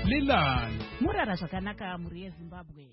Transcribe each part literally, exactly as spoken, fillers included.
Lilani. Murara zvakanaka muri yeZimbabwe.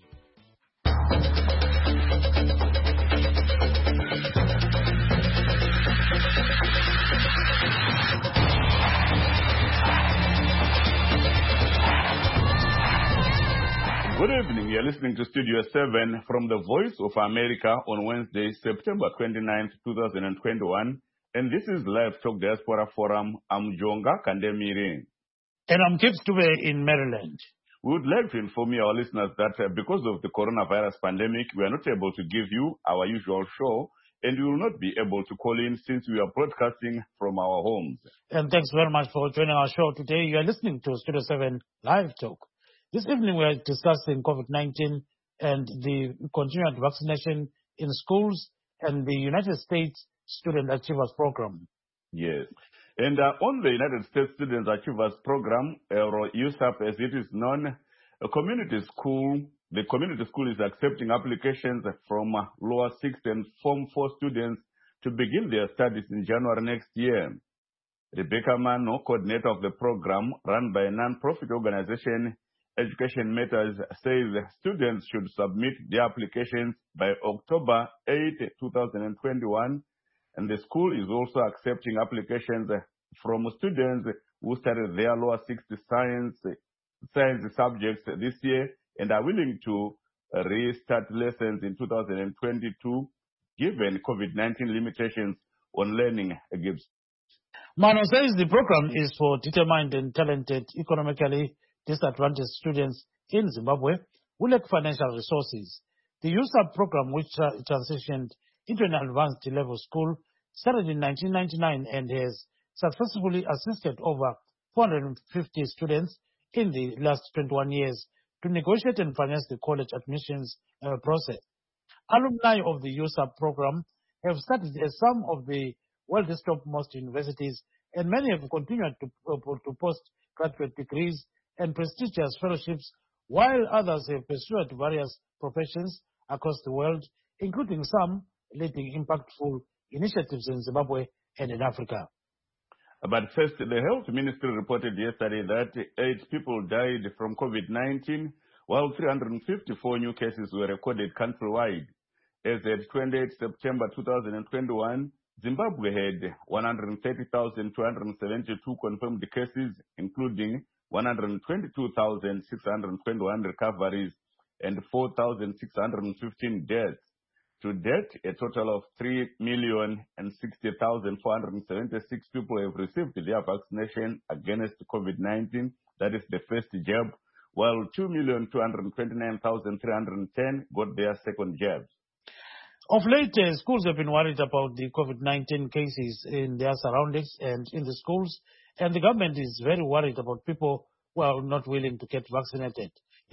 Good evening. You're listening to Studio seven from the Voice of America on Wednesday, September twenty-ninth, twenty twenty-one. And this is Live Talk Diaspora Forum. I'm Jonga Kandemiri. And I'm Gibbs Dube in Maryland. We would like to inform our listeners that uh, because of the coronavirus pandemic, we are not able to give you our usual show, and we will not be able to call in since we are broadcasting from our homes. And thanks very much for joining our show today. You are listening to Studio seven Live Talk. This evening we are discussing COVID nineteen and the continued vaccination in schools and the United States Student Achievers Program. Yes. And uh, on the United States Student Achievers Program, or U S A P as it is known, a community school, the community school is accepting applications from uh, lower sixth and Form four students to begin their studies in January next year. Rebecca Mano, coordinator of the program run by a non-profit organization, Education Matters, says students should submit their applications by October eighth, twenty twenty-one. And the school is also accepting applications from students who started their lower sixth science, science subjects this year and are willing to restart lessons in two thousand twenty-two, given COVID nineteen limitations on learning. Gibbs. Mano says the program is for determined and talented, economically disadvantaged students in Zimbabwe who lack financial resources. The U S A P program, which uh, transitioned into an advanced level school, started in nineteen ninety-nine and has successfully assisted over four hundred fifty students in the last twenty-one years to negotiate and finance the college admissions uh, process. Alumni of the U S A P program have studied at some of the world's topmost universities, and many have continued to, uh, to postgraduate degrees and prestigious fellowships, while others have pursued various professions across the world, including some leading impactful initiatives in Zimbabwe and in Africa. But first, the health ministry reported yesterday that eight people died from COVID nineteen, while three hundred fifty-four new cases were recorded countrywide. As at twenty-eighth September twenty twenty-one, Zimbabwe had one hundred thirty thousand two hundred seventy-two confirmed cases, including one hundred twenty-two thousand six hundred twenty-one recoveries and four thousand six hundred fifteen deaths. To date, a total of three million sixty thousand four hundred seventy-six people have received their vaccination against COVID nineteen, that is the first jab, while two million two hundred twenty-nine thousand three hundred ten got their second jabs. Of late, uh, schools have been worried about the COVID nineteen cases in their surroundings and in the schools, and the government is very worried about people who are not willing to get vaccinated.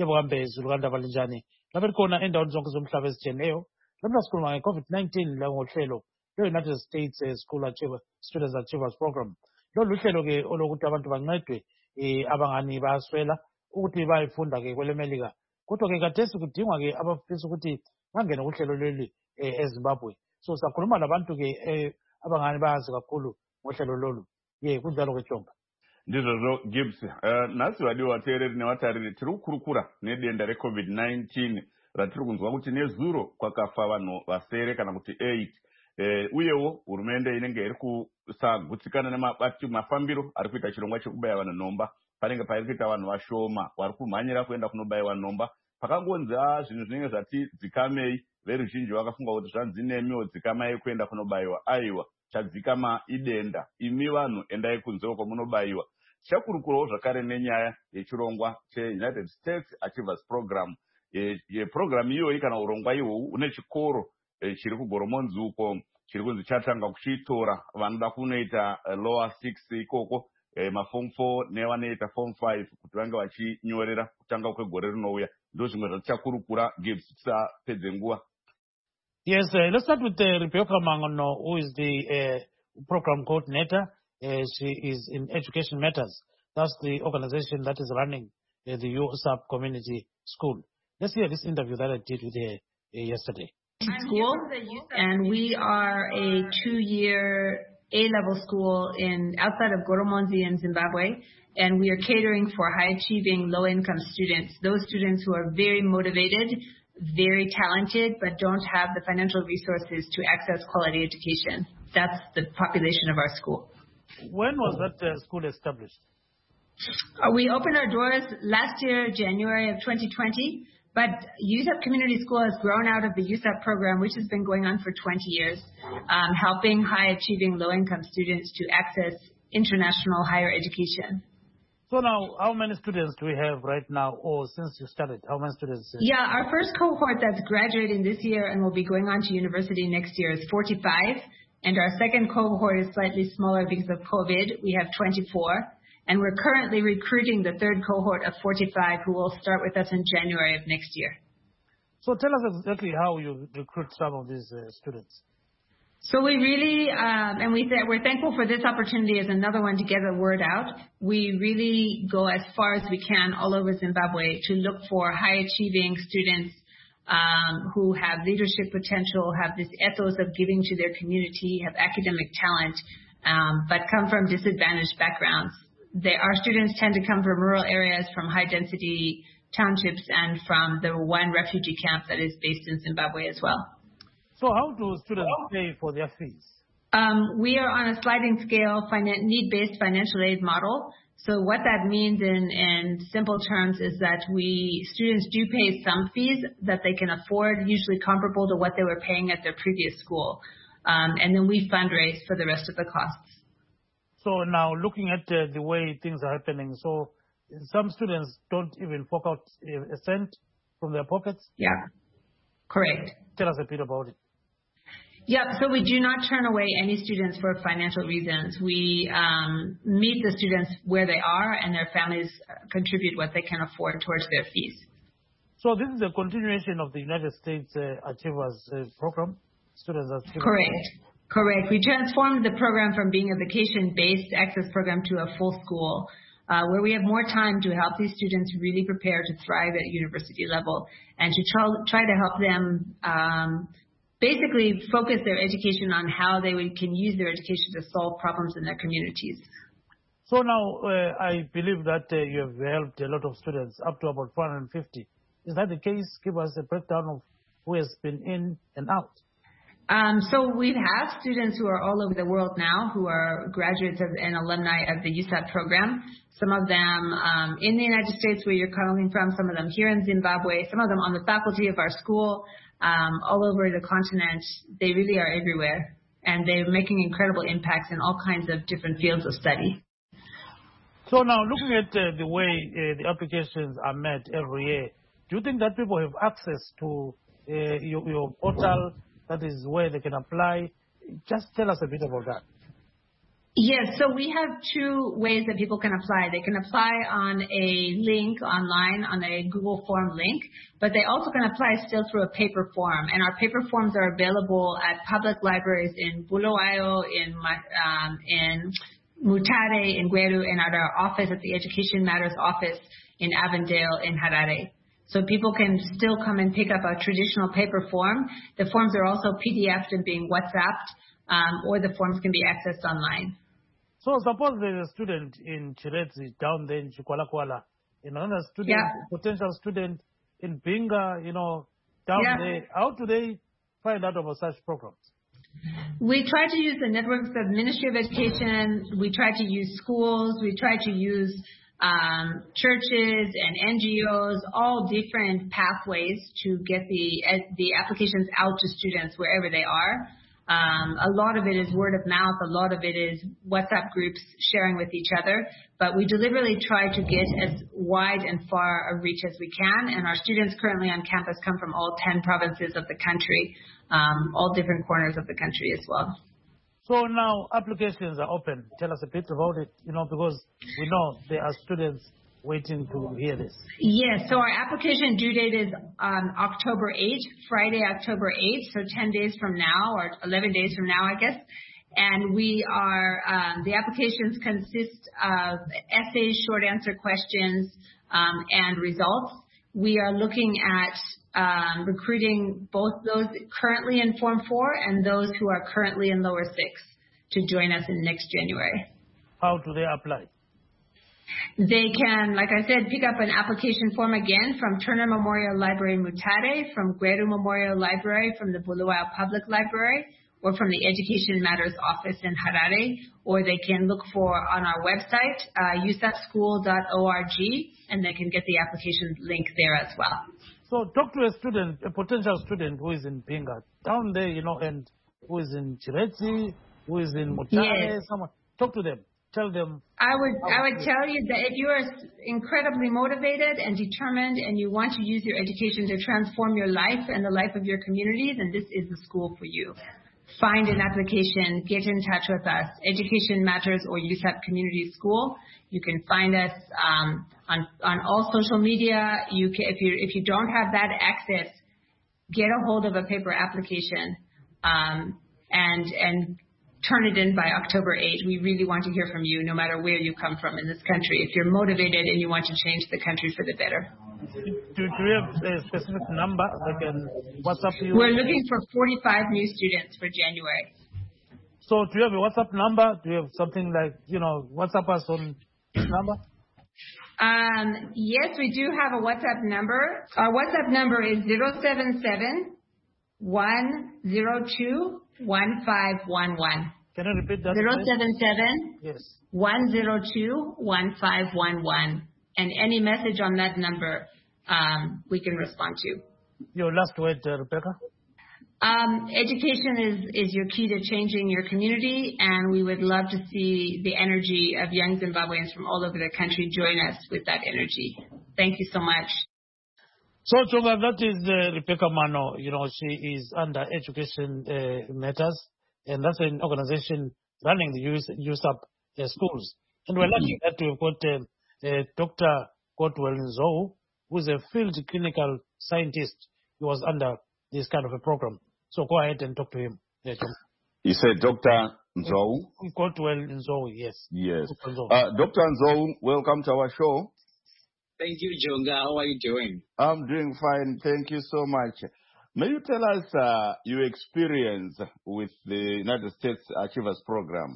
Let us call my COVID nineteen level the United States uh, School Achiever, Students Achievers Program. Lolu hlelo ke olokuthi abantu bancedwe eh abangani bayaswela ukuthi bayifunda ke kwelemelika. Kodwa ke khathesi kudingwa ke abafisa ukuthi bangene kuhlelo leli eZimbabwe. So sakhuluma labantu ke abangani bayazi kakhulu ngohlelo lolu. Ye kunjalo ke Jomba. Ndizvo Gibbs, uh, nasi vadiwa vateereri nevatariri tiri kukurukura nedenda reCovid nineteen ratiri kunzwa kuti nezuro kwakafa vanhu vasere kana kuti eight. Eh, uyewo hurumende inenge iri kusagutsikana nemabati mafambiro ari kuita chirongwa chekubaya vanhu nhomba. Panenge pairi kuita vanhu vashoma vari kumhanyira kuenda kunobayiwa nhomba. Pakangonzi ah zvinhu zvinenge zvati dzikamei, veruzhinji vakafunga kuti zvanzi nemiwo dzikamai kuenda kunobayiwa. Aiwa, chadzikama idenda. Imi vanhu endai kunzewo kwamunobayiwa. Chakurukurawo zvakare nenyaya yechirongwa cheUnited States Achievers Program. Ye program iyoyi kana urongwa ihwohwu une chikoro chiri kugoromonzi uko chiri kunzi chatanga kuchitora vanoda kunoita lower six ikoko maform four nevanoita form five kuti vange vachinyorera kutanga kwegore rinouya. Ndo zvimwe zvatichakurukura Gibbs tisapedze nguva. Yes, uh, let's start with uh, Rebecca Mangono, who is the uh, program coordinator. Uh, she is in Education Matters. That's the organization that is running uh, the U S A P Community School. Let's hear this interview that I did with her uh, yesterday. School, and we are a two-year A-level school in outside of Goromonzi in Zimbabwe, and we are catering for high-achieving, low-income students, those students who are very motivated, very talented, but don't have the financial resources to access quality education. That's the population of our school. When was that uh, school established? Uh, we opened our doors last year, January of twenty twenty, but U S A P Community School has grown out of the U S A P program, which has been going on for twenty years, um, helping high-achieving, low-income students to access international higher education. So now, how many students do we have right now, or since you started, how many students? Uh, yeah, our first cohort that's graduating this year and will be going on to university next year is forty-five, and our second cohort is slightly smaller because of COVID. We have twenty-four, and we're currently recruiting the third cohort of forty-five who will start with us in January of next year. So tell us exactly how you recruit some of these uh, students. So we really, um, and we th- we're thankful for this opportunity as another one to get the word out. We really go as far as we can all over Zimbabwe to look for high-achieving students um, who have leadership potential, have this ethos of giving to their community, have academic talent, um, but come from disadvantaged backgrounds. They, our students tend to come from rural areas, from high-density townships, and from the one refugee camp that is based in Zimbabwe as well. So how do students pay for their fees? Um, we are on a sliding scale finan- need-based financial aid model. So what that means in, in simple terms is that we students do pay some fees that they can afford, usually comparable to what they were paying at their previous school. Um, and then we fundraise for the rest of the costs. So now looking at uh, the way things are happening, so some students don't even fork out a cent from their pockets? Yeah, correct. Tell us a bit about it. Yeah, so we do not turn away any students for financial reasons. We um, meet the students where they are, and their families contribute what they can afford towards their fees. So this is a continuation of the United States uh, Achievers uh, program? Students Achievers. Correct. Correct. We transformed the program from being a vacation-based access program to a full school, uh, where we have more time to help these students really prepare to thrive at university level and to try, try to help them um, basically focus their education on how they would, can use their education to solve problems in their communities. So now uh, I believe that uh, you have helped a lot of students, up to about four hundred fifty. Is that the case? Give us a breakdown of who has been in and out. Um, so we have students who are all over the world now who are graduates of, and alumni of the U S A P program. Some of them um, in the United States where you're coming from, some of them here in Zimbabwe, some of them on the faculty of our school, um, all over the continent. They really are everywhere, and they're making incredible impacts in all kinds of different fields of study. So now looking at uh, the way uh, the applications are made every year, do you think that people have access to uh, your, your portal? That is where they can apply. Just tell us a bit about that. Yes, so we have two ways that people can apply. They can apply on a link online, on a Google Form link, but they also can apply still through a paper form. And our paper forms are available at public libraries in Bulawayo, in um, in Mutare, in Gweru, and at our office, at the Education Matters office in Avondale, in Harare. So people can still come and pick up a traditional paper form. The forms are also P D F'd and being WhatsApped, um, or the forms can be accessed online. So suppose there's a student in Chiredzi down there in Chikwalakwala, you know, a student, yeah. potential student in Binga, you know, down yeah. there. How do they find out about such programs? We try to use the networks of Ministry of Education. We try to use schools. We try to use um, churches and N G Os, all different pathways to get the uh, the applications out to students wherever they are. Um, a lot of it is word of mouth. A lot of it is WhatsApp groups sharing with each other. But we deliberately try to get as wide and far a reach as we can. And our students currently on campus come from all ten provinces of the country, um, all different corners of the country as well. So now applications are open. Tell us a bit about it, you know, because we know there are students waiting to hear this. Yes, so our application due date is um, October eighth, Friday, October eighth, so ten days from now, or eleven days from now, I guess. And we are, um, the applications consist of essays, short answer questions, um, and results. We are looking at um, recruiting both those currently in Form four and those who are currently in Lower six. to join us in next January. How do they apply? They can, like I said, pick up an application form again from Turner Memorial Library Mutare, from Gweru Memorial Library, from the Bulawayo Public Library, or from the Education Matters office in Harare, or they can look for on our website, uh, u s a p school dot org, and they can get the application link there as well. So talk to a student, a potential student who is in Pinga, down there, you know, and who is in Chireti, who is in Mutare, Yes. someone. Talk to them. Tell them. I would I would tell you that if you are incredibly motivated and determined and you want to use your education to transform your life and the life of your community, then this is the school for you. Find an application, get in touch with us, Education Matters or U S A P Community School. You can find us um, on on all social media. You can, if you if you don't have that access, get a hold of a paper application um, and and. turn it in by October eighth. We really want to hear from you, no matter where you come from in this country. If you're motivated and you want to change the country for the better. Do, do you have a specific number that can WhatsApp you? We're looking for forty-five new students for January. So do you have a WhatsApp number? Do you have something like, you know, WhatsApp us on this number? Um, yes, we do have a WhatsApp number. Our WhatsApp number is zero seven seven, one zero two, one five one one. Can you repeat that? zero seven seven, yes. one zero two, one five one one. And any message on that number, um, we can respond to. Your last word, uh, Rebecca? Um, education is, is your key to changing your community, and we would love to see the energy of young Zimbabweans from all over the country join us with that energy. Thank you so much. So, Chonga, that is uh, Rebecca Mano. You know, she is under Education uh, Matters, and that's an organization running the U S A P uh, schools. And we're lucky that we've got uh, uh, Doctor Godwell Nzou, who's a field clinical scientist. He was under this kind of a program. So go ahead and talk to him. Uh, You said Doctor Nzou? Godwell Nzou, yes. Yes. Doctor Nzou. Uh, Doctor Nzou, welcome to our show. Thank you, Jonga. How are you doing? I'm doing fine. Thank you so much. May you tell us uh, your experience with the United States Achievers Program?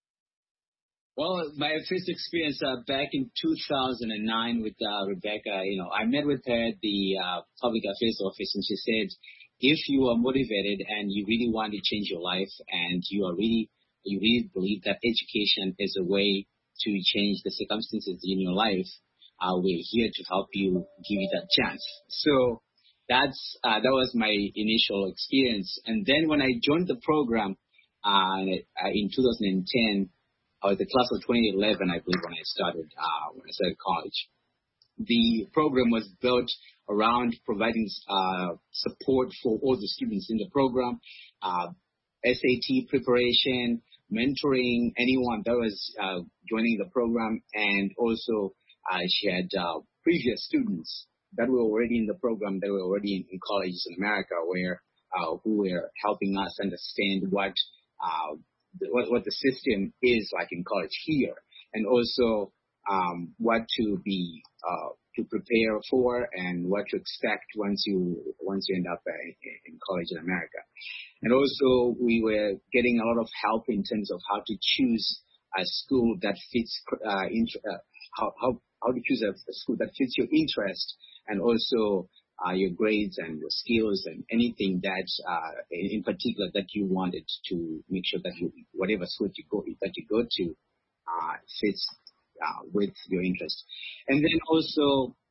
Well, my first experience uh, back in two thousand nine with uh, Rebecca, you know, I met with her at the uh, Public Affairs Office, and she said, if you are motivated and you really want to change your life and you are really, you really believe that education is a way to change the circumstances in your life, Uh, we're here to help you, give you that chance. So that's uh, that was my initial experience. And then when I joined the program uh, in two thousand ten, I was the class of twenty eleven, I believe, when I started uh, when I started college. The program was built around providing uh, support for all the students in the program, uh, S A T preparation, mentoring anyone that was uh, joining the program, and also Uh, she had uh, previous students that were already in the program, that were already in, in colleges in America, where uh, who were helping us understand what, uh, the, what what the system is like in college here, and also um, what to be uh, to prepare for and what to expect once you once you end up uh, in college in America. And also we were getting a lot of help in terms of how to choose a school that fits uh, int- uh, how how how to choose a, a school that fits your interest, and also uh, your grades and your skills and anything that, uh, in, in particular, that you wanted to make sure that you, whatever school you go that you go to uh, fits uh, with your interest. And then also,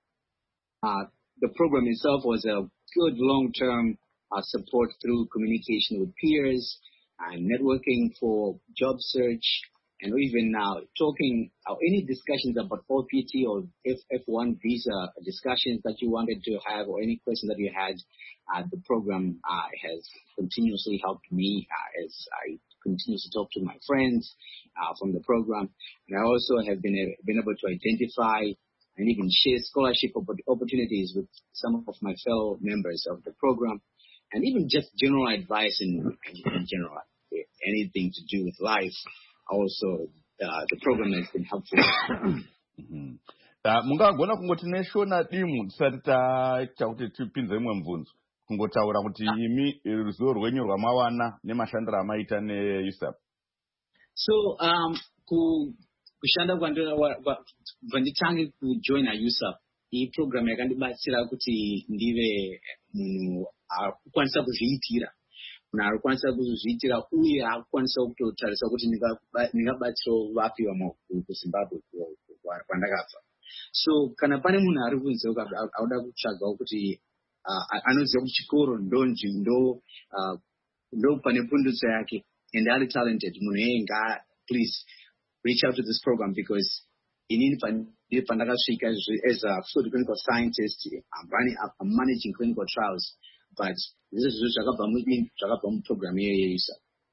uh, the program itself was a good long-term uh, support through communication with peers and networking for job search. And even now, uh, talking, uh, any discussions about O P T or F F one visa discussions that you wanted to have, or any questions that you had, uh, the program uh, has continuously helped me uh, as I continue to talk to my friends uh, from the program. And I also have been, uh, been able to identify and even share scholarship opportunities with some of my fellow members of the program, and even just general advice in, in general, anything to do with life. Also, uh, the program has been helpful. mm-hmm. uh, mungagona kungoti neshona dimu tisati taita kuti tipinze imwe mvunzo kungotaura kuti imi ruzivo rwenyu rwamawana nemashandiro amaita neUSAP. So um ku kushanda kwanditange kujoina U S A P iyi program yakandibatsira kuti ndive munhu akukwanisa kuzviitira munhu arikwanisa kuzviitira uye akukwanisa kutotarisa kuti ndingabatsirawo vapi vamwe kuZimbabwe kwandakabva. So kana pane munhu ari kunze auda kutsvagawo kuti anoziva kuti chikoro ndo ndo ndo pane pundutso yake and are talented munhu yeye nga please reach out to this program because inini pandakasvika as a field clinical scientist I'm running I'm managing clinical trials but this is zvakabva mu zvakabva mu program iyoyo isa.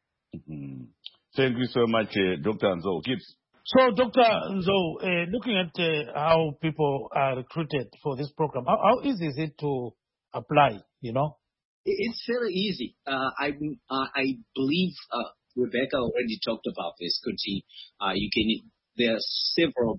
Thank you so much uh, Doctor Nzo. Kids. So Doctor Nzo, uh, looking at uh, how people are recruited for this program, how, how easy is it to apply, you know? It's very easy. Uh, I uh, I believe uh, Rebecca already talked about this. Could she, uh, you can there are several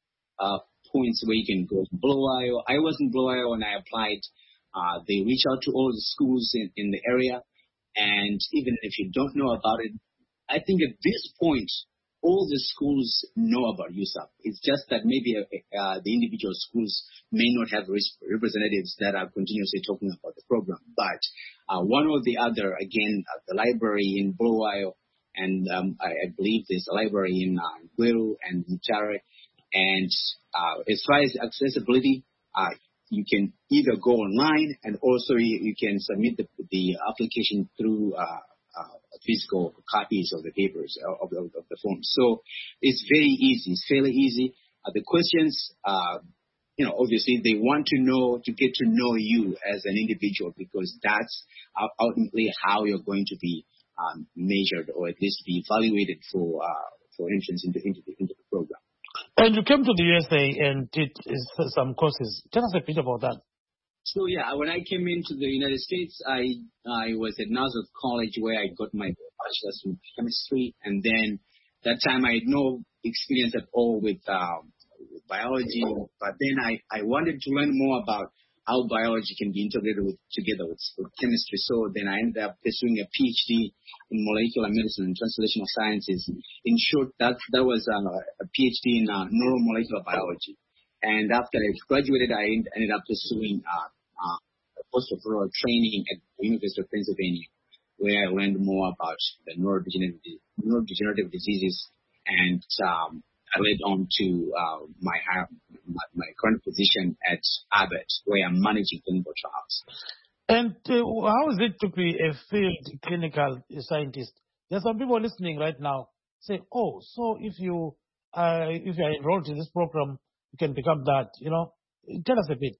uh, points where you can go. Bulawayo. I was in Bulawayo when I applied. Uh, they reach out to all the schools in, in the area, and even if you don't know about it, I think at this point all the schools know about U S A P. It's just that maybe uh, the individual schools may not have representatives that are continuously talking about the program. But uh, one or the other, again, uh, the library in Bulawayo, and um, I, I believe there's a library in uh, Gweru and Mutare. And uh, as far as accessibility, uh, you can either go online and also you, you can submit the, the application through uh, Uh, physical copies of the papers uh, of, the, of the forms. So it's very easy. It's fairly easy. Uh, the questions, uh, you know, obviously they want to know, to get to know you as an individual because that's ultimately how you're going to be um, measured or at least be evaluated for uh, for entrance into, into, the, into the program. And you came to the U S A and did some courses. Tell us a bit about that. So yeah, when I came into the United States, I I was at Nazareth College where I got my bachelor's in chemistry, and then that time I had no experience at all with, uh, with biology. But then I, I wanted to learn more about how biology can be integrated with, together with, with chemistry. So then I ended up pursuing a PhD in molecular medicine and translational sciences. In short, that that was uh, a PhD in uh, neuromolecular biology. And after I graduated, I ended up pursuing uh, uh, postdoctoral training at the University of Pennsylvania, where I learned more about the neurodegenerative, neurodegenerative diseases, and um, I led on to uh, my, my my current position at Abbott, where I'm managing clinical trials. And uh, how is it to be a field clinical scientist? There are some people listening right now say, "Oh, so if you uh, if you are enrolled in this program, you can become that." You know, tell us a bit.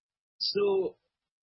So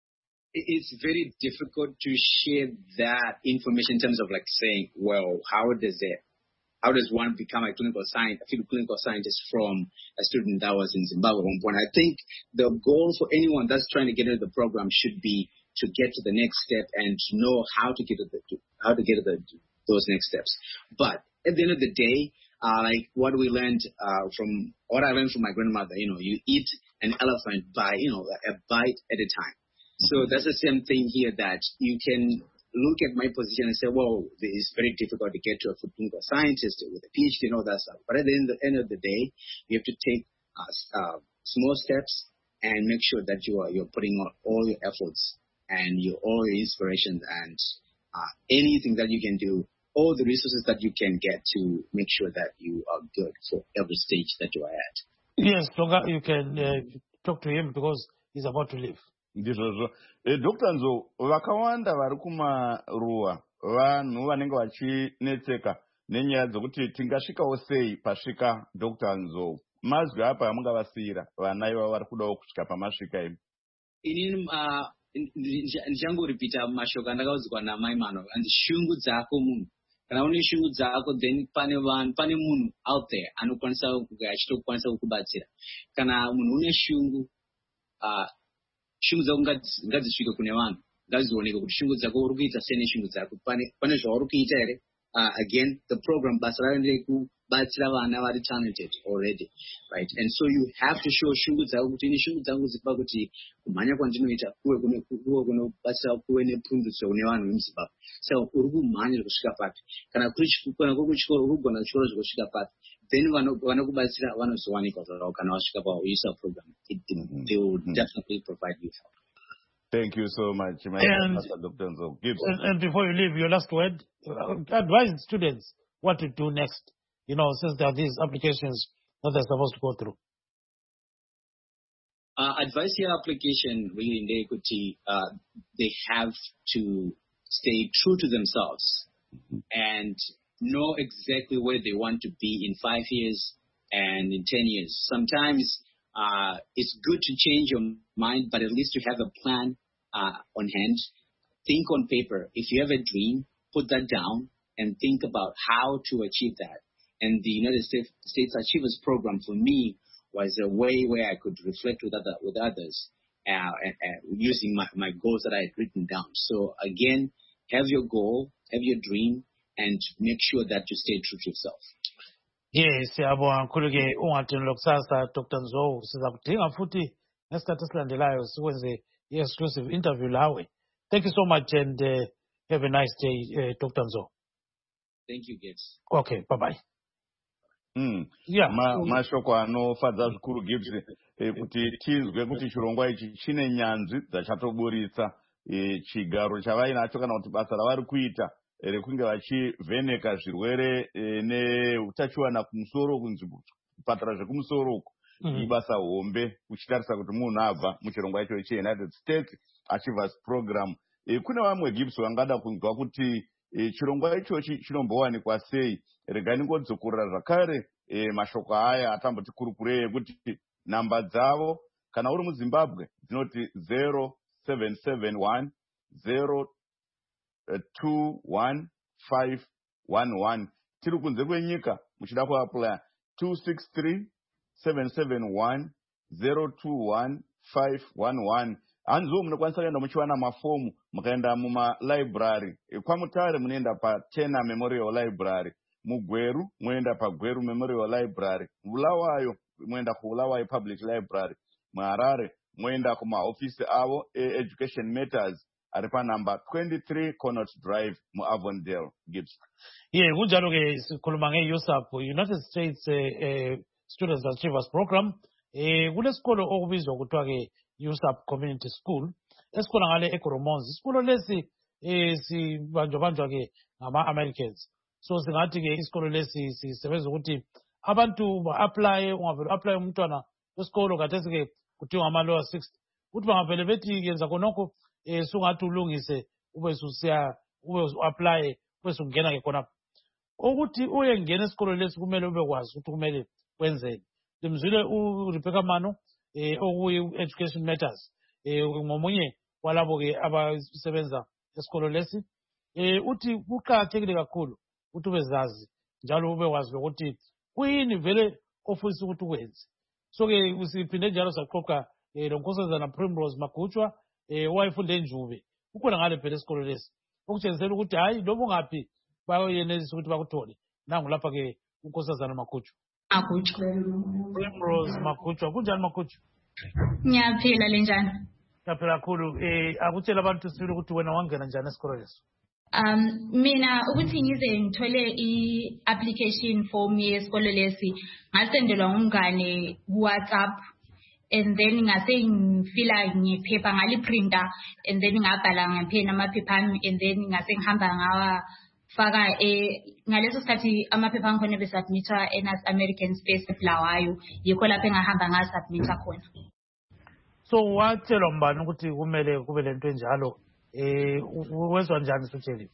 it's very difficult to share that information in terms of like saying, well, how does it, how does one become a clinical scientist, a clinical scientist from a student that was in Zimbabwe at one point? I think the goal for anyone that's trying to get into the program should be to get to the next step and to know how to get to the, to, how to get to the, those next steps. But at the end of the day, uh, like what we learned uh, from, what I learned from my grandmother, you know, you eat an elephant by, you know, a bite at a time. So that's the same thing here, that you can look at my position and say, well, it's very difficult to get to a clinical scientist with a PhD and all that stuff. But at the end, the end of the day, you have to take uh, uh, small steps and make sure that you are you're putting on all your efforts and your all your inspirations and uh, anything that you can do, all the resources that you can get to make sure that you are good for every stage that you are at. Yes, you can uh, talk to him because he's about to leave. Ndizvozvo. Eh, Doctor Nzo, vakawanda vari kumaruwa vanhu vanenge vachinetseka nenyaya dzokuti tingasvikawo sei pasvika Doctor Nzo. Mazwi apa amungavasiyira vana ivavo vari kudawo kusvika pamasvika imi? Inini ndichangoripita mashoko andakaudzwa namai mano, anzi shungu dzako munhu. Kana une shungu dzako, then pane vanhu, pane munhu out there anokwanisa achitokwanisa kukubatsira. Kana munhu une shungu, uh, shungu dzako ngadzisvike kune vanhu, ngadzioneke kuti shungu dzako uri kuita sei neshungu dzako, pane pane zvauri kuita here. Uh, again, the program basa rayo nderekuti but vana vari talented already, right? And so you have to show shungu dzako kuti ini shungu dzangu zipa kuti kumhanya kwandinoita kuwe kuno kuwe kunobatsira kuwe nepundutso kune vanhu vemuZimbabwe. So uri kumhanya kusvika papi, kana kuri kana kuri kuchikoro uri kugona chikoro zvikusvika papi, then vanokubatsira vanozowanikwa zvavo kana wasvika pauisa program. It, they will definitely provide you help. Thank you so much, my and, Doctor Nzo. And, and before you leave, your last word, uh, advise students what to do next, you know, since there are these applications that they're supposed to go through. Uh, advice your application really in the equity, uh, they have to stay true to themselves mm-hmm. and know exactly where they want to be in five years and in ten years. Sometimes uh, it's good to change your mind, but at least you have a plan uh, on hand. Think on paper. If you have a dream, put that down and think about how to achieve that. And the United States, States Achievers Program for me was a way where I could reflect with other with others uh, uh, using my, my goals that I had written down. So again, have your goal, have your dream, and make sure that you stay true to yourself. Yes, siyabonga kakhulu ke ungathini lokusasa Doctor Nzo, siza kudinga futhi ngesikhathi esilandelayo sikwenze i-exclusive interview lawe. Thank you so much and uh, have a nice day, uh, Doctor Nzo. Thank you, Gibbs. Okay, bye-bye. Mm. Yeah. Ma, mashoko anofadza zvikuru Gibbs eh, kuti tizwe kuti chirongwa ichi chine nyanzvi dzachatoburitsa eh, chigaro chavainacho kana kuti basa ravari kuita rekunge vachivheneka zvirwere eh, neutachiwana kumusoro kunzvimbo kupatara zvekumusoro uko mm-hmm. ibasa hombe uchitarisa kuti munhu abva muchirongwa icho cheUnited States Achievers Program. Eh, kuna vamwe Gibbs vangada kunzwa kuti eh, chirongwa ichochi chinombowanikwa sei. Regai ningodzokorera zvakare eh, mashoko aya atamboti kurukurei ekuti namba dzavo kana uri muZimbabwe dzinoti zero seven seven one zero two one five one one. Tiri kunze kwenyika muchida kuapply two six three seven seven one zero two one five one one. Hanzo munokwanisa kuenda muchiwana mafomu mukaenda mumalibrary. E, kwaMutare munoenda paTena Memorial Library. Mugweru muenda paGweru Memorial Library. Bulawayo muenda kuBulawayo Public Library. Muharare muenda kumaofisi avo e-Education Matters ari panamba twenty-three Connaught Drive muAvondale. Gibbs. Yeah, kunjalo ke sikhuluma nge-U S A P, United States uh, uh, Students Achievers Program. Eh kulesikolo okubizwa kuthiwa ke U S A P Community School. Esikhona ngale eGoromonzi. Isikolo lesi eh sibanjwa banjwa ke ngama-Americans. So singathi ke isikolo lesi sisebenza ukuthi abantu ba-apply, ungavele apply umntwana wesikolo khathesi ke kuthiwa ngama-lower sixty. Ukuthi bangavele bethi yenza khonokho eh sungathi ulungise ube susiya ube uapply bese ungena ke khona. Ukuthi uye ngena esikolo lesi kumele ube kwazi ukuthi kumele wenzeni. Limzwile uRebecca Mano eh okuyi-Education Matters eh ngomunye walabo ke abasebenza esikolo lesi eh uthi kuqhathekile kakhulu ukuthi ubezazi njalo ube wazi ukuthi kuyini vele ofisa ukuthi ukwenze. So ke usiphinde njalo saqoqa eh lo Nkosazana Primrose Magutshwa eh wayefunde eNjube ukhona ngale phela esikolo lesi ukutshenzela ukuthi hayi lobo ngaphi bayenelisa ukuthi bakuthole. Nangu lapha ke uNkosazana Magutshwa. Magutshwa. Primrose Magutshwa. Kunjani Magutshwa? Ngiyaphila lenjani? Ngiyaphila kakhulu. Eh akutshela abantu sibili ukuthi wena wangena njani esikolo leso? Um mina ukuthi ngize ngithole i-application form yesikolo lesi ngasendelwa ngumngane ku-WhatsApp and then ngase ngifila ngephepha ngaliprinta and then ngabhala ngepheni amaphepha ami and then ngase ngihamba ngawafaka eh ngaleso sikhathi amaphepha angikhona besubmitha eNAS American Space Bulawayo yikho lapho engahamba ngasubmitha khona. So watshelwa mbani ukuthi kumele kube lento enjalo? Eh wezwa njani sutsheli?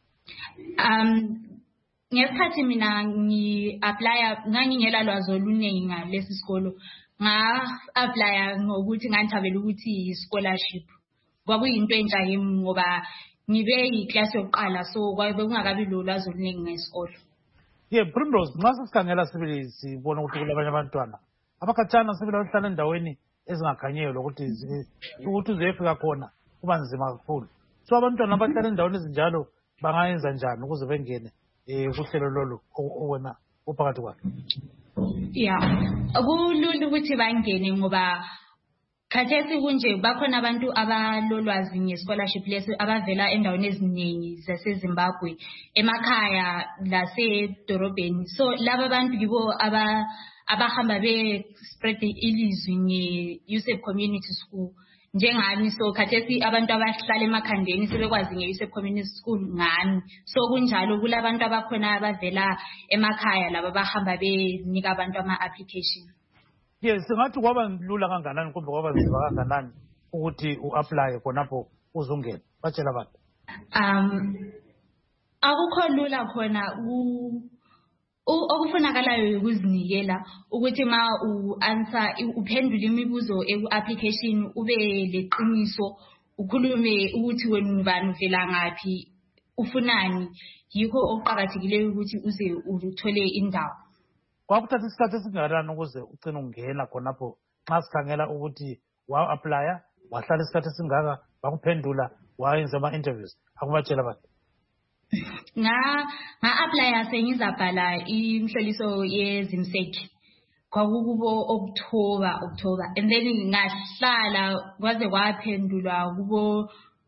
Um ngesikhathi mina ngi-apply ngangingela lwazi oluningi ngalesi sikolo nga-apply ngokuthi nganthabela ukuthi i-scholarship kwakuyinto entsha kimi ngoba ngibe yiclass yokuqala so kwabe kungakabi lo lwazi oluningi ngesikolo. Yeah, Primrose, nxa sisikhangela sibili sibona ukuthi kulabanye abantwana abakhatshana sibili abahlala endaweni ezingakhanyiyo lokuthi ukuthi uzefika khona kuba nzima kakhulu. So abantwana abahlala endaweni ezinjalo bangayenza njani ukuze bengene eh kuhlelo lolu owena uphakathi kwakhe. Yeah, kulula ukuthi bangene ngoba khathesi kunje bakhona abantu abalolwazi nge-scholarship lesi abavela endaweni eziningi zaseZimbabwe emakhaya lasedorobheni. So laba bantu yibo aba abahamba be spread ilizwi nge-U S A P Community School njengani. So khathesi abantu abahlala emakhandeni sebekwazi nge-U S A P Community School ngani. So kunjalo kulabantu abakhona abavela emakhaya laba bahamba benika abantu ama-application. Yes, singathi kwaba lula kanganani kumbe kwaba nzima kanganani ukuthi u-apply khonapho uzungena? Batshela abantu. Um akukho lula khona okufunakalayo ukuzinikela ukuthi ma u-answer uphendule imibuzo eku-application ube leqiniso ukhulume ukuthi wena ungubani uvela ngaphi ufunani. Yikho okuqhakathekileyo ukuthi uze uthole indawo. Kwakuthatha isikhathi esingakanani ukuze ugcine ungena khonapho nxa sikhangela ukuthi wa-aplya wahlala isikhathi esingaka bakuphendula wayenza ama-interviews? Akubatshela abantu. nga nga-aplya sengizabhala imhloliso yezimseki kwakukubo October October and then ngahlala kwaze kwaphendulwa kubo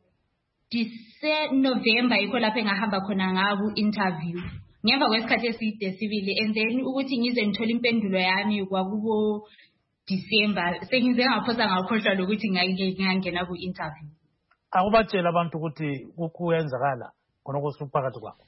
November yikho lapho engahamba khona ngaku interview ngemva kwesikhathi eside sibili and then ukuthi ngize ngithola impendulo yami kwakubo December sengize ngaphosa ngakhohlwa lokuthi ngangena ku interview. Akubatshela abantu ukuthi kuyenzakala khona kusuphakathi kwakho.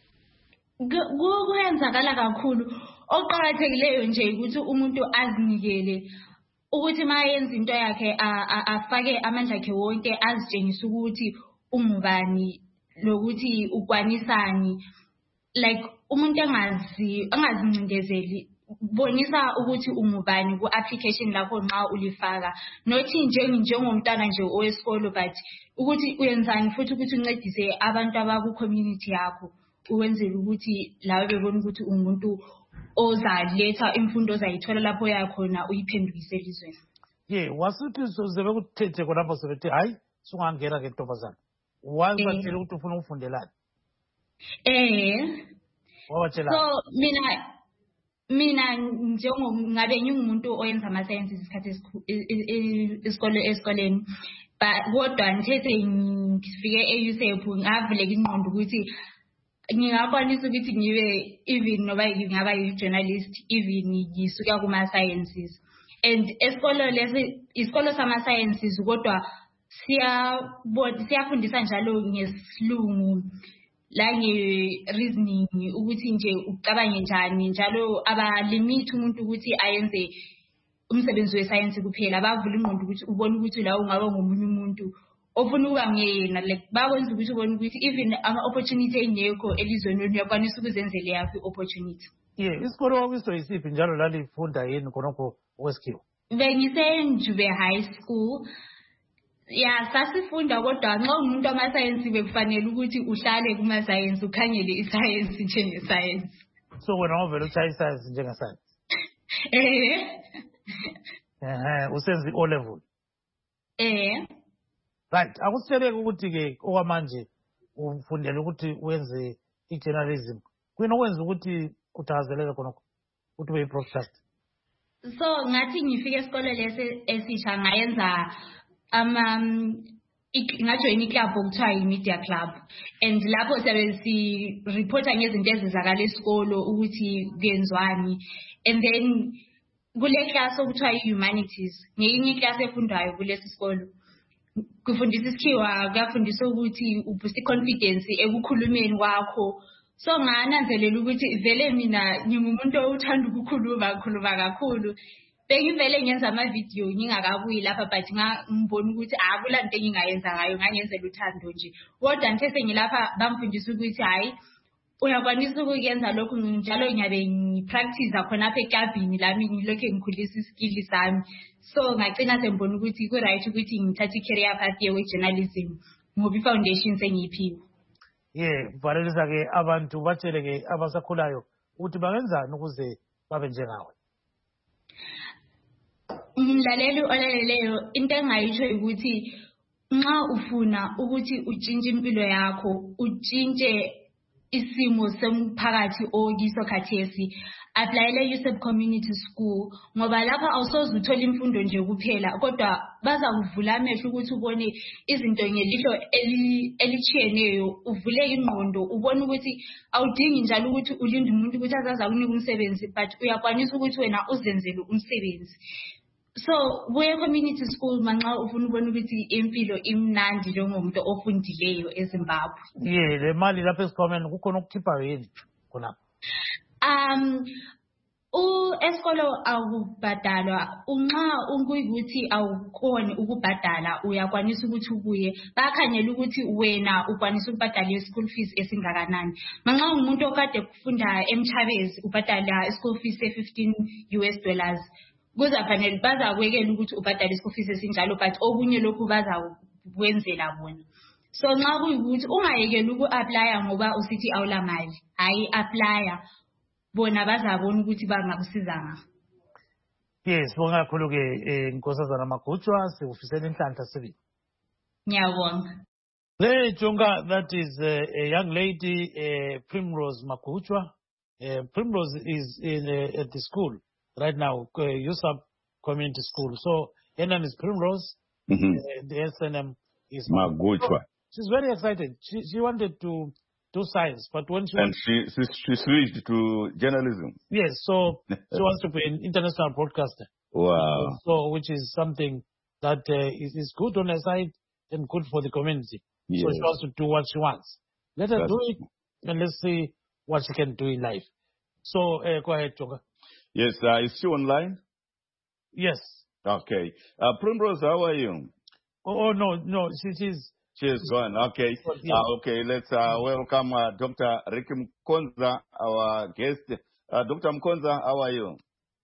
Kuyenzakala kakhulu. Oqhakathekileyo nje ukuthi umuntu azinikele ukuthi mayenza into yakhe afake amandla akhe wonke azitshengisa ukuthi ungubani lokuthi ukwanisani. Like umuntu engazi angazincindezeli bonisa ukuthi ungubani ku-application lakho nxa ulifaka nothi njengomntwana nje owesikolo but ukuthi uyenzani futhi ukuthi uncedise abantu abaku-community yakho uwenzele ukuthi lawe bebona ukuthi umuntu ozaletha imfundo ozayithola lapho yakhona uyiphendukise elizweni. Ye wasuthi soze bekuthethe khonapho sebethi hayi sungangena ke ntombazana wabatshela ukuthi ufuna ukufundelani? Eh wabatshela so mina mina njengoba ngingumuntu oyenza ama sciences isikhathi isikole esikoleni but kodwa ngithethe ngifike e-U S A P ngavuleka ingqondo ukuthi ngingakwanisa ukuthi ngibe even noba ngingaba yi-journalist even ngisuka kuma sciences and esikolo lesi isikolo sama sciences kodwa siya siyafundisa njalo ngesilungu la nge-reasoning ukuthi nje ucabange njani njalo abalimit umuntu ukuthi ayenze umsebenzi we-science kuphela bavula ingqondo ukuthi ubone ukuthi la ungaba ngomunye umuntu ofuna ukuba ngeyena like bakwenza ukuthi ubone ukuthi even ama-opportunity engekho elizweni uyakwanisa ukuzenzela yakho i-opportunity. Ye isikolo kwakuyiso yisiphi njalo lalifunda yini khonokho okwesikhiwa? Bengisenjube high school. Ya sasifunda kodwa nxa umuntu ama-science bekufanele ukuthi uhlale kuma-science ukhangele i-science njenge-science. So wena uvela uthaya i-science njenge-science? Eh. Ehe usenza i-O level? Eh. Right, akusitsheleke ukuthi-ke okwamanje ufundela ukuthi wenze i-journalism. Kuyini okwenza ukuthi uthakazelele khonokho ukuthi ube yi-broadcast? So ngathi ngifike esikole lesi esisha ngayenza um ngajoyina iclub okuthiwa yi-media club and lapho sabe si-reporta ngezinto ezizakala esikolo ukuthi kuyenzwani and then kule class okuthiwa yi-humanities ngeyinye iclass efundwayo kulesi sikolo kufundisa isikhiwa kuyafundisa ukuthi uboost i-confidence ekukhulumeni kwakho. So ngananzelela ukuthi vele mina ngingumuntu othanda ukukhuluma khuluma kakhulu bengivele ngenza ama-video ngingakabuyi lapha but ngibona ukuthi akula nto engingayenza ngayo ngangenzela uthando nje kodwa ngithe sengilapha bangifundisa ukuthi hayi uyakwanisa ukuyenza lokhu njalo ngiyabe ngipractice khonapha eklabini lami ngilokhu ngikhulisa iskill sami. So ngagcina sengibona ukuthi ku-right ukuthi ngithathe i-career path ye-journalism ngoba i-foundation sengiyiphiwe. Ye valelisa-ke abantu batshele-ke abasakhulayo ukuthi bangenzani ukuze babe njengawe. Umlaleli olaleleyo into engayisho ukuthi nxa ufuna ukuthi utshintshe impilo yakho utshintshe isimo somphakathi okiso khathesi applyele USEP Community School ngoba lapha awusoze uthola imfundo nje kuphela kodwa baza kuvula amehlo ukuthi ubone izinto ngelihlo elichiyeneyo uvuleke ingqondo ubone ukuthi awudingi njalo ukuthi ulinde umuntu ukuthi azaza akunika umsebenzi but uyakwanisa ukuthi wena uzenzele umsebenzi. So kuye community school manxa ufuna ubona ukuthi impilo imnandi njengomuntu ofundileyo eZimbabwe. Yeah, le mali lapha esikhomeni kukhona ukukhipha yini khona? Um u esikolo awubhadalwa unxa unguyikuthi awukhona ukubhadala uyakwanisa ukuthi ubuye bakhanyela ukuthi wena ukwanisa ukubhadala school fees esingakanani. Manxa umuntu okade kufunda eMchabezi ubhadala school fees e fifteen U S dollars. Kuzafanele bazakwekela ukuthi ubhadale school fees esinjalo but okunye lokhu bazakwenzela bona. So nxa kuyikuthi ungayekela uku-apply ngoba usithi awula mali hayi apply bona bazabona ukuthi bangakusiza ngaphi. Yes, bonga kakhulu ke Nkosazana Magutshwa sikufisela inhlanhla sibili. Ngiyabonga. Le Jonga, that is uh, a young lady, uh, Primrose Magutshwa. Uh, Primrose is in uh, at the school right now, uh, USAP Community School. So her name is Primrose. Mm-hmm. Uh, the S N M is Magutshwa. She's very excited. She she wanted to do science, but when she and she, she she switched to journalism. Yes, so she wants to be an international broadcaster. Wow. So which is something that uh, is, is good on her side and good for the community. Yes. So she wants to do what she wants. Let her That's do it, and let's see what she can do in life. So uh, go ahead, Jonga. Yes, uh, is she online? Yes. Okay. Uh, Primrose, how are you? Oh, oh no, no, she, she's... She's gone. Okay. Yeah. Uh, okay, let's uh, welcome uh, Doctor Ricky Mkonza, our guest. Uh, Doctor Mkonza, how are you?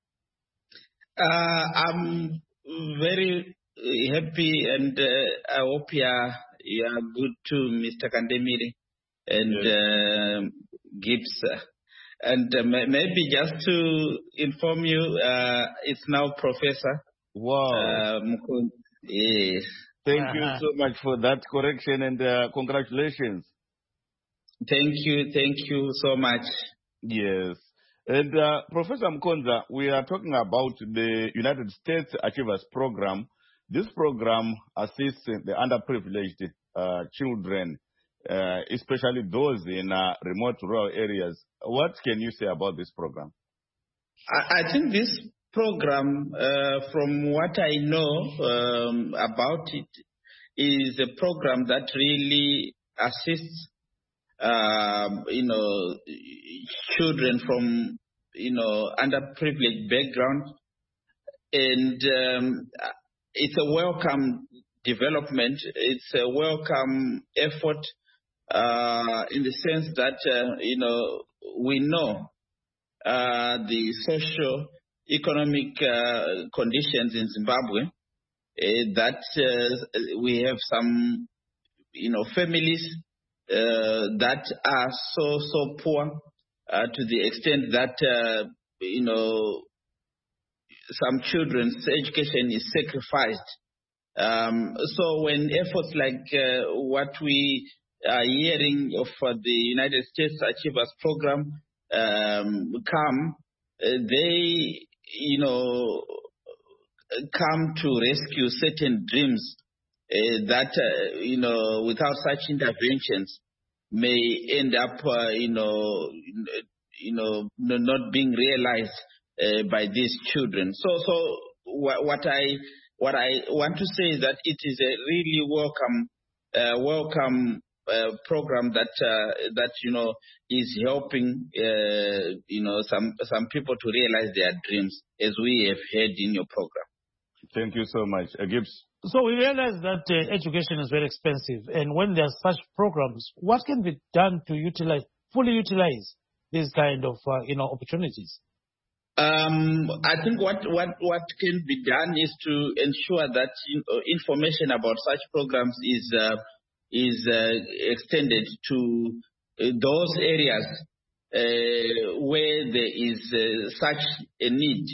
Uh, I'm very happy, and uh, I hope you are, you are good too, Mister Kandemiri and Yes. uh, Gibbs. And uh, maybe just to inform you, uh, it's now Professor. Wow. Uh, Mkonza. Yes. Thank Uh-huh. you so much for that correction, and uh, congratulations. Thank you. Thank you so much. Yes. And uh, Professor Mkonza, we are talking about the United States Achievers Program. This program assists the underprivileged uh, children, uh, especially those in uh, remote rural areas. What can you say about this program? I, I think this program, uh, from what I know um, about it, is a program that really assists, um, you know, children from, you know, underprivileged background, and um, it's a welcome development. It's a welcome effort uh, in the sense that uh, you know we know uh, the social economic uh, conditions in Zimbabwe, uh, that uh, we have some, you know, families uh, that are so, so poor uh, to the extent that, uh, you know, some children's education is sacrificed. Um, so when efforts like uh, what we are hearing of uh, the United States Achievers Program um, come, uh, they you know, come to rescue certain dreams uh, that, uh, you know, without such interventions may end up, uh, you know, you know, not being realized uh, by these children. So, so what, what I what I want to say is that it is a really welcome, uh, welcome uh, program that uh, that you know is helping uh, you know some some people to realize their dreams, as we have heard in your program. Thank you so much. Uh, Gibbs. So we realize that uh, education is very expensive, and when there are such programs, what can be done to utilize, fully utilize these kind of uh, you know opportunities? Um, I think what, what, what can be done is to ensure that you know, information about such programs is uh, is uh, extended to uh, those areas uh, where there is uh, such a need.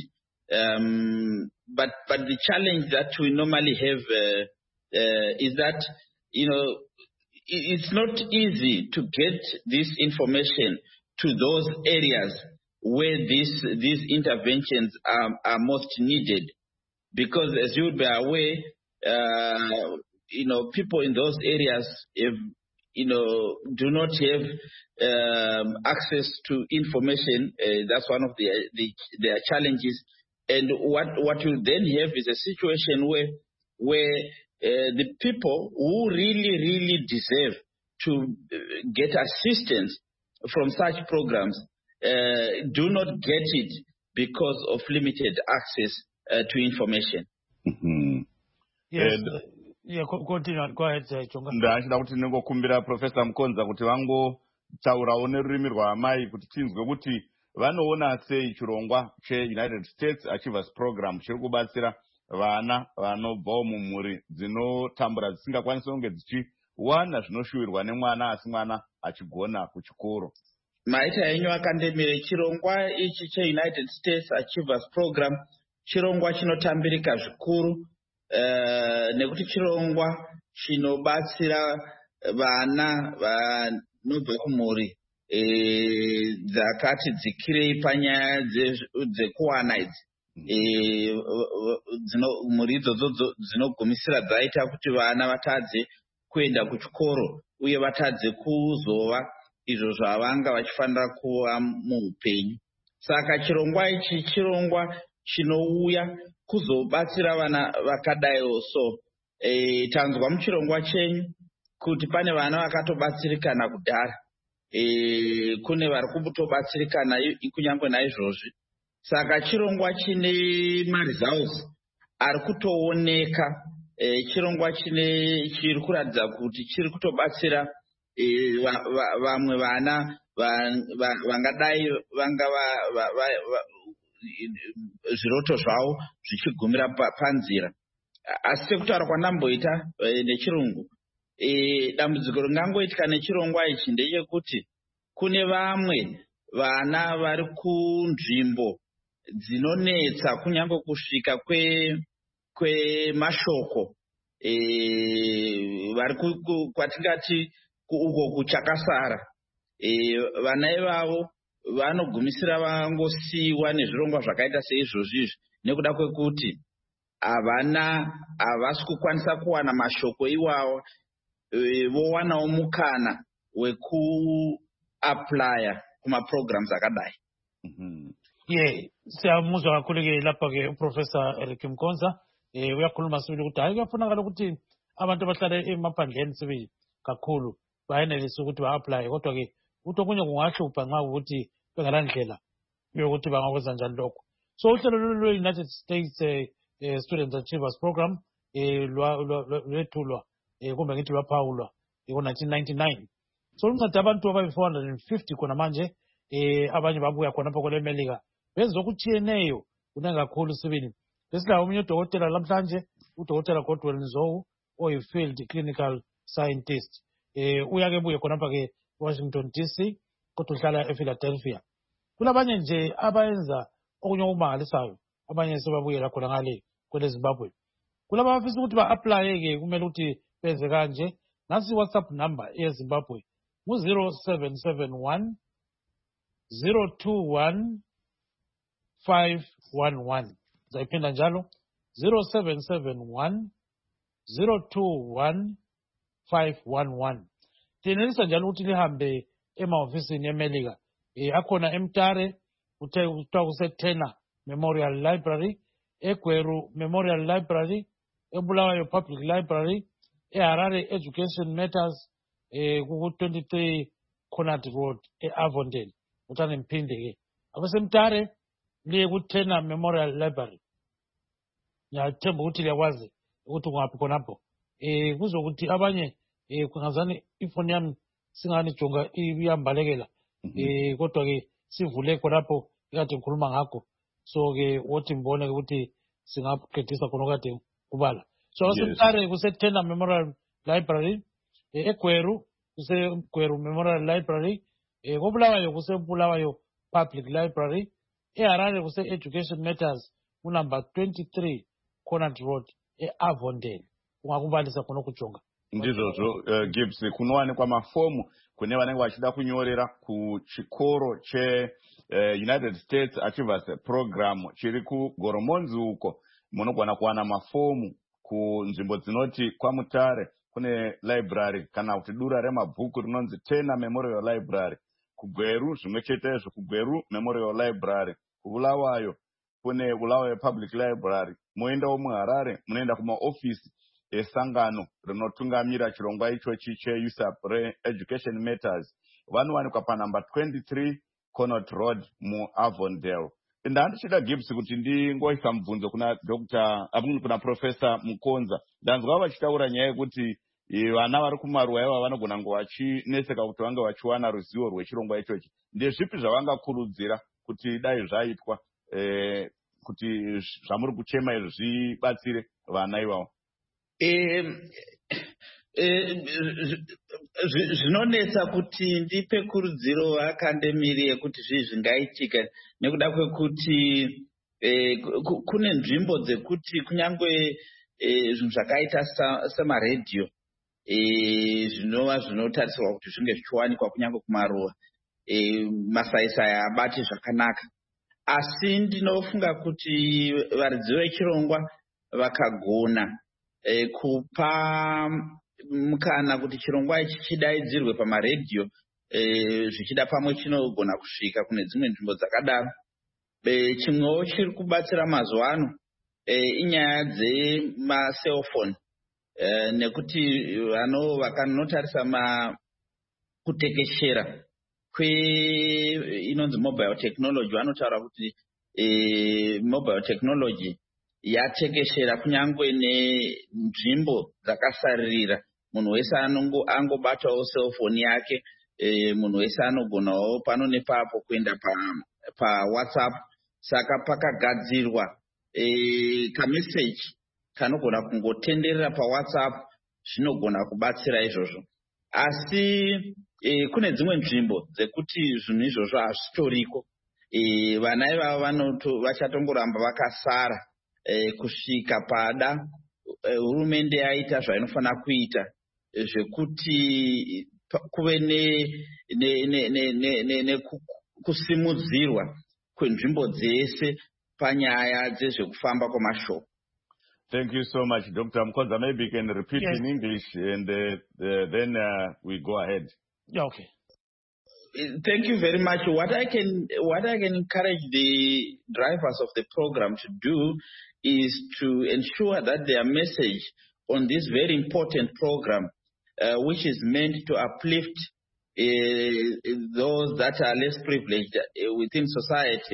Um, but but the challenge that we normally have uh, uh, is that you know it's not easy to get this information to those areas where these these interventions are, are most needed. Because as you'll be aware, uh, you know, people in those areas, if, you know, do not have um, access to information. Uh, that's one of the, the their challenges. And what what you then have is a situation where where uh, the people who really really deserve to get assistance from such programs uh, do not get it because of limited access uh, to information. Mm-hmm. Yes. And, uh, yeah, co- continue. Go ahead, uh, Chonga. ndachida kuti ndingokumbira Professor Mukonza kuti vangotaurawo nerurimi rwaamai kuti tinzwe kuti vanoona sei chirongwa cheUnited States Achievers Program chiri kubatsira vana vanobvawo mumhuri dzinotambura dzisingakwanisi kunge dzichiwana zvinoshuvirwa nemwana asi mwana achigona kuchikoro. Maita enyu akandemire chirongwa ichi cheUnited States Achievers Program chirongwa chinotambirika zvikuru uh, nekuti chirongwa chinobatsira vana vanobva kumhuri e, dzakati dzikirei panyaya dzekuwana idzi. E, mhuri idzodzo dzinogumisira dzaita kuti vana vatadze kuenda kuchikoro uye vatadze kuzova izvo zvavanga vachifanira kuva muupenyu. Saka chirongwa ichi chirongwa chinouya kuzobatsira vana vakadaiwo. So e, tanzwa muchirongwa chenyu kuti pane vana vakatobatsirikana kudhara, e, kune vari kutobatsirikana kunyange naizvozvi. Saka chirongwa chine maresults ari kutooneka, e, chirongwa chine chiri kuratidza kuti chiri kutobatsira e, vamwe va, vana vangadai vanga zviroto zvavo zvichigumira panzira. Asi sekutaura kwandamboita e, nechirungu, e, dambudziko ringangoitika nechirongwa ichi ndechekuti kune vamwe vana vari kunzvimbo dzinonetsa kunyange kusvika kwe kwemashoko, e, vari kwatingati uko kuchakasara. E, vana ivavo vanogumisira vangosiyiwa nezvirongwa zvakaita seizvozvizvi nekuda kwekuti havana havasi kukwanisa kuwana mashoko iwawo, e, vowanawo mukana wekuaplaya kumaprograms akadai. Mm-hmm. Ye, siyamuzwa kakhulu ke lapha ke uProfessor Eric Mkonza eh uyakhuluma sibili ukuthi hayi kuyafunakala ukuthi abantu abahlala emaphandleni sibili kakhulu bayenelisa ukuthi ba-apply, kodwa ke ukuthi okunye kungahlupha nxa ukuthi bengalandlela yokuthi bangakwenza njani lokho. So uhlelo lwe-United States eh, eh, Student Achievers Program eh lwethulwa eh kumbe ngithi lwaphawulwa ngo-nineteen ninety-nine. So lunceda abantu abayi-four hundred fifty khona manje, eh abanye babuya khonapho kwelemelika benza okutshiyeneyo kunengi kakhulu sibili. Besilawo omunye udokotela lamhlanje, udokotela Godwell Nzowu oyi-field clinical scientist. Eh uyake buye khonapha ke Washington D C kodwa uhlala ePhiladelphia. Kulabanye nje abayenza okunye okumangalisayo, abanye sebabuyela khona ngale kwele Zimbabwe. Kulaba abafisa ukuthi ba-apply ke kumele ukuthi benze kanje. Nasi WhatsApp number eZimbabwe ngu zero seven seven one zero two one five one one. Zayiphinda njalo zero seven seven one zero two one five one one. Tinelisa njalo ukuthi lihambe emahofisini eMelika. Eh akhona eMtare uthe uthiwa kuseThena Memorial Library, eGweru Memorial Library, eBulawayo Public Library, eHarare Education Matters, eh ku twenty-three Conant Road eAvondale. Utane mphinde ke. Abasemtare liye kuThena Memorial Library. Ngiyathemba ukuthi liyakwazi ukuthi kungaphi khonapho. Eh kuzokuthi abanye eh kungazani ifoni yami singani jonga iyambalekela. Eh kodwa ke sivule khonapho ekade ngikhuluma ngakho. So ke wothi mbone ukuthi singaqedisa khona kade kubala. So asemtare kuseThena Memorial Library, eGweru kuseGweru Memorial Library, eh koBulawayo kuseBulawayo Public Library, eHarare kuse Education Matters unumber twenty-three Conant Road eAvondale. Ungakubalisa khona ukujonga. Ndizvozvo uh, Gibbs kunowanikwa mafomu kune vanenge vachida kunyorera kuchikoro che uh, United States Achievers Program chiri kuGoromonzi uko munogona kuwana mafomu kunzvimbo dzinoti kwaMutare kune library kana kuti dura remabhuku rinonzi Tena Memorial Library, kuGweru zvimwe chetezvo kuGweru Memorial Library, kuBulawayo kune Bulawayo Public Library. Moendawo muHarare munoenda kumaofisi esangano rinotungamira chirongwa ichochi che U S A P Re-Education Matters. Vanowanikwa panumber twenty-three Connaught Road muAvondale. Ndandichida Gibbs kuti ndingoisa mubvunzo kuna Dr. Abungu kuna Professor Mukonza. Ndanzwa vachitaura nyaya yekuti vana vari kumaruwa iva vanogona ngo vachineseka kuti vange vachiwana ruzivo rwechirongwa ichochi. Ndezvipi zvavangakurudzira kuti dai zvaitwa eh, kuti zvamuri kuchema izvi zvibatsire vana ivavo? Zvinonetsa kuti ndipe kurudziro vakandemiri yekuti zvii zvingaitika nekuda kwekuti kune nzvimbo dzekuti kunyangwe zvinhu zvakaita semaredhiyo zvinova zvinotarisirwa kuti zvinge zvichiwanikwa kunyangwe kumaruwa masaisai abate zvakanaka. Asi ndinofunga kuti varidzi vechirongwa vakagona kupa mukana kuti chirongwa ichi chidaidzirwe pamaredhiyo zvichida pamwe chinogona kusvika kune dzimwe nzvimbo dzakadaro. Chimwewo chiri kubatsira mazuva ano inyaya dzemaselfoni, nekuti vano vakanotarisa kutekeshera inonzi mobile technology, vanotaura kuti mobile technology yatekeshera kunyangwe nenzvimbo dzakasaririra. Munhu wese angobatawo selfoni yake, munhu wese anogonawo pano nepapo kuenda paWhatsApp. Saka pakagadzirwa kameseji kanogona kungotenderera paWhatsApp, zvinogona kubatsira izvozvo. Asi kune dzimwe nzvimbo dzekuti zvinhu izvozvo hazvitoriko. Vana ivava vachatongoramba vakasara kusvika pada hurumende yaita zvainofanira kuita zvekuti kuve nekusimudzirwa kwenzvimbo dzese panyaya dzezvekufamba kwamashoko. Thank you so much, Doctor Mukonza. Maybe you can repeat yes. in English and uh, uh, then uh, we go ahead. Yeah, okay. Thank you very much. What I can what I can encourage the drivers of the program to do is to ensure that their message on this very important program, uh, which is meant to uplift uh, those that are less privileged uh, within society,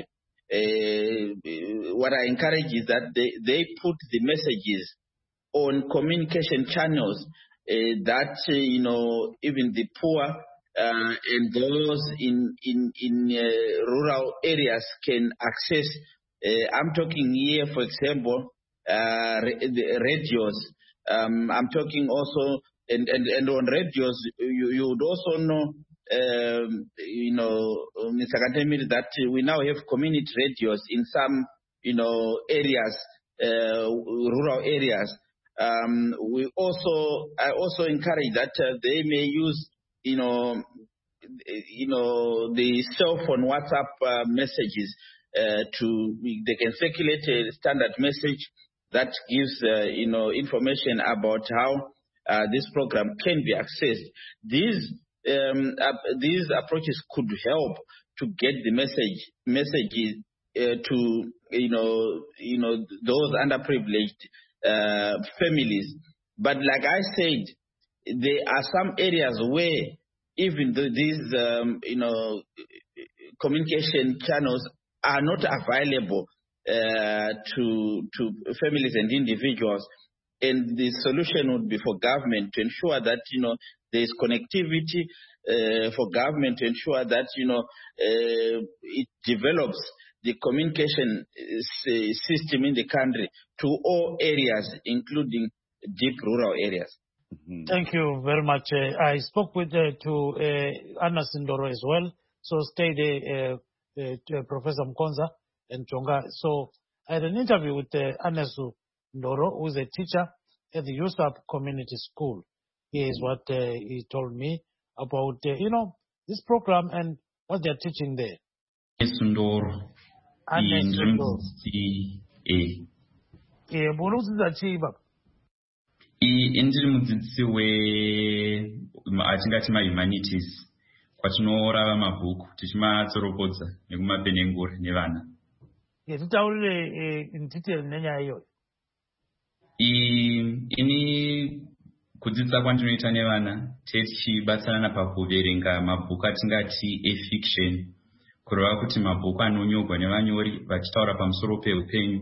uh, what I encourage is that they, they put the messages on communication channels uh, that, uh, you know, even the poor Uh, and those in in in uh, rural areas can access. Uh, I'm talking here, for example, uh, the radios. Um, I'm talking also, and, and, and on radios, you, you would also know, um, you know, Mister Katemiri, that we now have community radios in some, you know, areas, uh, rural areas. Um, we also, I also encourage that uh, they may use, you know, you know, the cell phone WhatsApp uh, messages uh, to, they can circulate a standard message that gives, uh, you know, information about how uh, this program can be accessed. These, um, uh, these approaches could help to get the message, messages uh, to, you know, you know, those underprivileged uh, families. But like I said, there are some areas where even though these, um, you know, communication channels are not available uh, to to families and individuals, and the solution would be for government to ensure that, you know, there is connectivity, uh, for government to ensure that, you know, uh, it develops the communication system in the country to all areas, including deep rural areas. Mm-hmm. Thank you very much. Uh, I spoke with uh, to uh, Anna Sindoro as well. So stay there, uh, uh, Professor Mukonza and Chonga. So I had an interview with uh, Anna Sindoro, who is a teacher at the U S A P Community School. Here is what uh, he told me about, uh, you know, this program and what they're teaching there. Sundoro. Ane Sundoro. Eh. Eh, muri kudzidza chii baba? I ndiri mudzidzisi we atingati ma-humanities kwatinorava mabhuku tichimatsoropodza nekumapenengura nevana. Titaurire in detail nenyaya iyoyo. Ini kudzidza kwandinoita nevana tichibatsirana pakuverenga mabhuku atingati efiction, kureva kuti mabhuku anonyorwa nevanyori vachitaura pamusoro peupenyu.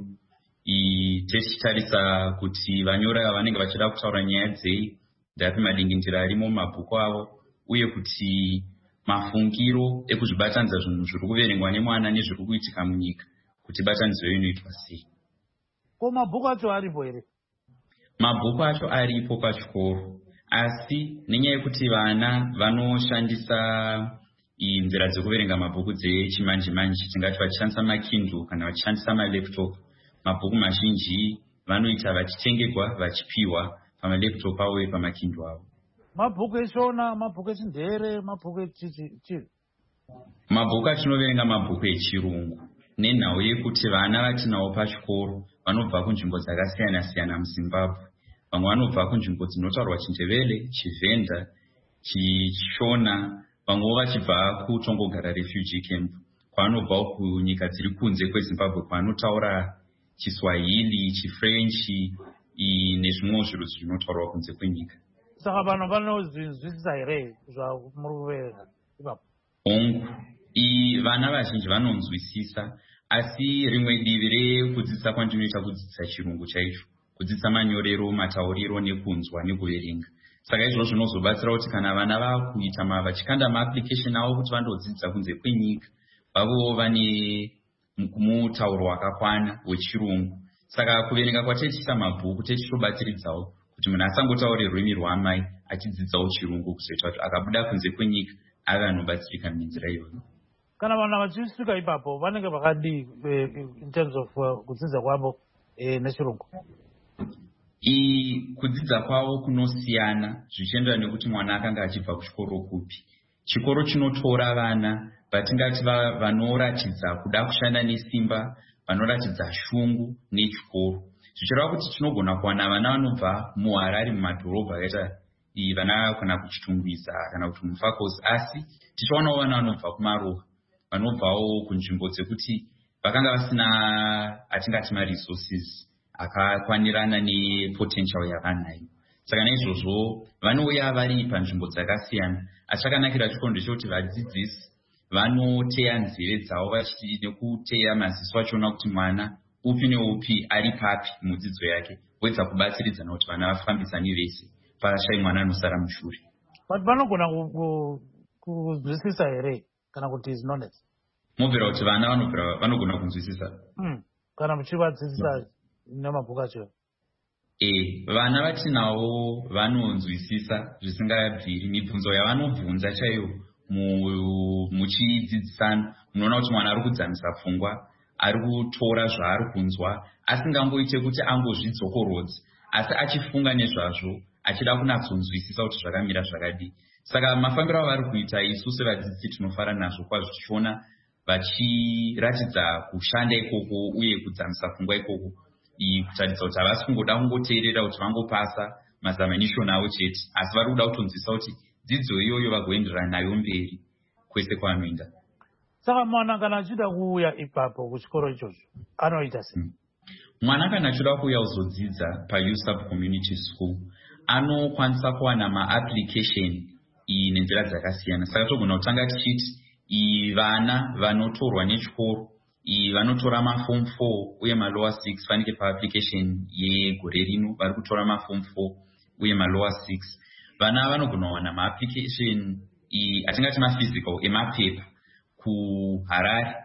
Tichitarisa kuti vanyori ava vanenge vachida kutaura nyaya dzei, ndapi madingindira arimo mumabhuku avo, uye kuti mafungiro ekuzvibatanidza zvinhu zviri kuverengwa nemwana nezviri kuitika munyika kuti batanidzo iyo inoitwa sei. Ko mabhuku acho aripo here? Mabhuku acho aripo pachikoro, asi nenyaya yekuti vana vanoshandisa nzira dzekuverenga mabhuku dzechimanje manje, tingati vachishandisa makindle kana vachishandisa malaptop, mabhuku mazhinji vanoita vachitengerwa vachipiwa pamalaptop avo uye pamakindle avo. Mabhuku eshona, mabhuku echinhere, mabhuku echii? Mabhuku atinoverenga mabhuku echirungu, nenhau yekuti vana vatinawo pachikoro vanobva kunzvimbo dzakasiyana siyana muZimbabwe. Vamwe vanobva kunzvimbo dzinotaurwa Chindevele, Chivenda, Chishona, vamwewo vachibva kutongogara refugee camp, kwavanobvawo kunyika dziri kunze kweZimbabwe kwavanotaura Chiswahili, Chifrench nezvimwewo zviro zvinotaurwa kunze kwenyika. Saka vanhu vanozvinzwisisa here zvamuri kuverenga ipapo? Hongu, vana vazhinji vanonzwisisa, asi rimwe divi rekudzidzisa kwandinoita kudzidzisa chirungu chaicho, kudzidzisa manyorero, matauriro nekunzwa nekuverenga. Saka izvozvo zvinozobatsira kuti kana vana vakuita vachikanda maapplication avo kuti vandodzidza kunze kwenyika, vavo vane mutauro wakakwana wechirungu. Saka kuverenga kwatetiita mabhuku tetichobatsiridzawo kuti munhu asangotaure rurimi rwaamai achidzidzawo chirungu, kuzoita kuti akabuda kunze kwenyika ave anobatsirika nenzira iyoyo. Kana vanhu vachisvika ipapo vanenge vakadii in terms of kudzidza kwavo nechirungu? Kudzidza kwavo kunosiyana zvichienderana nekuti mwana akanga achibva kuchikoro kupi. Chikoro chinotora vana vatingati vanoratidza kuda kushanda nesimba, vanoratidza shungu nechikoro. Zvichireva kuti tinogona kuwana vana vanobva muHarare mumadhorobha akaita vana kana kuchitungwiza kana kuti muFakosi, asi tichawanawo vana vanobva kumaruwa, vanobvawo kunzvimbo dzekuti vakanga vasina atingati maresources akakwanirana nepotential yavanayo. Saka naizvozvo vanouya vari panzvimbo dzakasiyana. Asi chakanakira chikoro ndechekuti vadzidzisi vanoteya nzeve dzavo vachiti nekuteya maziso achiona kuti mwana upi neupi ari papi mudzidzo yake, voedza kubatsiridzana kuti vana vafambisani vese, pashai mwana anosara mushure. But vanogona kunzwisisa here kana kuti izinonetsa? Mobvera kuti vana vanogona kunzwisisa kana muchivadzidzisa nemabhuku acho? Eh, vana vatinawo vanonzwisisa zvisingabviri. Mibvunzo yavanobvunza chaiyo muchidzidzisana, munoona kuti mwana ari kudzamisa pfungwa, ari kutora zvaari kunzwa, asingangoite kuti angozvidzokorodza, asi achifunga nezvazvo, achida kunatsonzwisisa kuti zvakamira zvakadii. Saka mafambiro avari kuita isusu vadzidzisi tinofara nazvo kwazvo, tichiona vachiratidza kushanda ikoko uye kudzamisa pfungwa ikoko, kutaridza kuti havasi kungoda kungoteerera kuti vangopasa mazamanishoni avo chete, asi vari kuda kutonzwisisa kuti dzidzo iyoyo vagoenderana nayo mberi kwese kwavanoenda. Saka mwana kana achida kuuya ipapo kuchikoro ichocho anoita sei? Mwana kana achida kuuya kuzodzidza paUSAP Community School anokwanisa kuwana maapplication nenzira dzakasiyana. Saka togona kutanga tichiti vana vanotorwa nechikoro vanotora maform four uye malower six fanike paapplication yegore rino vari kutora maform four uye malower six. Vana vanogona kuwana maapplication atingati maphysical emapepa kuHarare,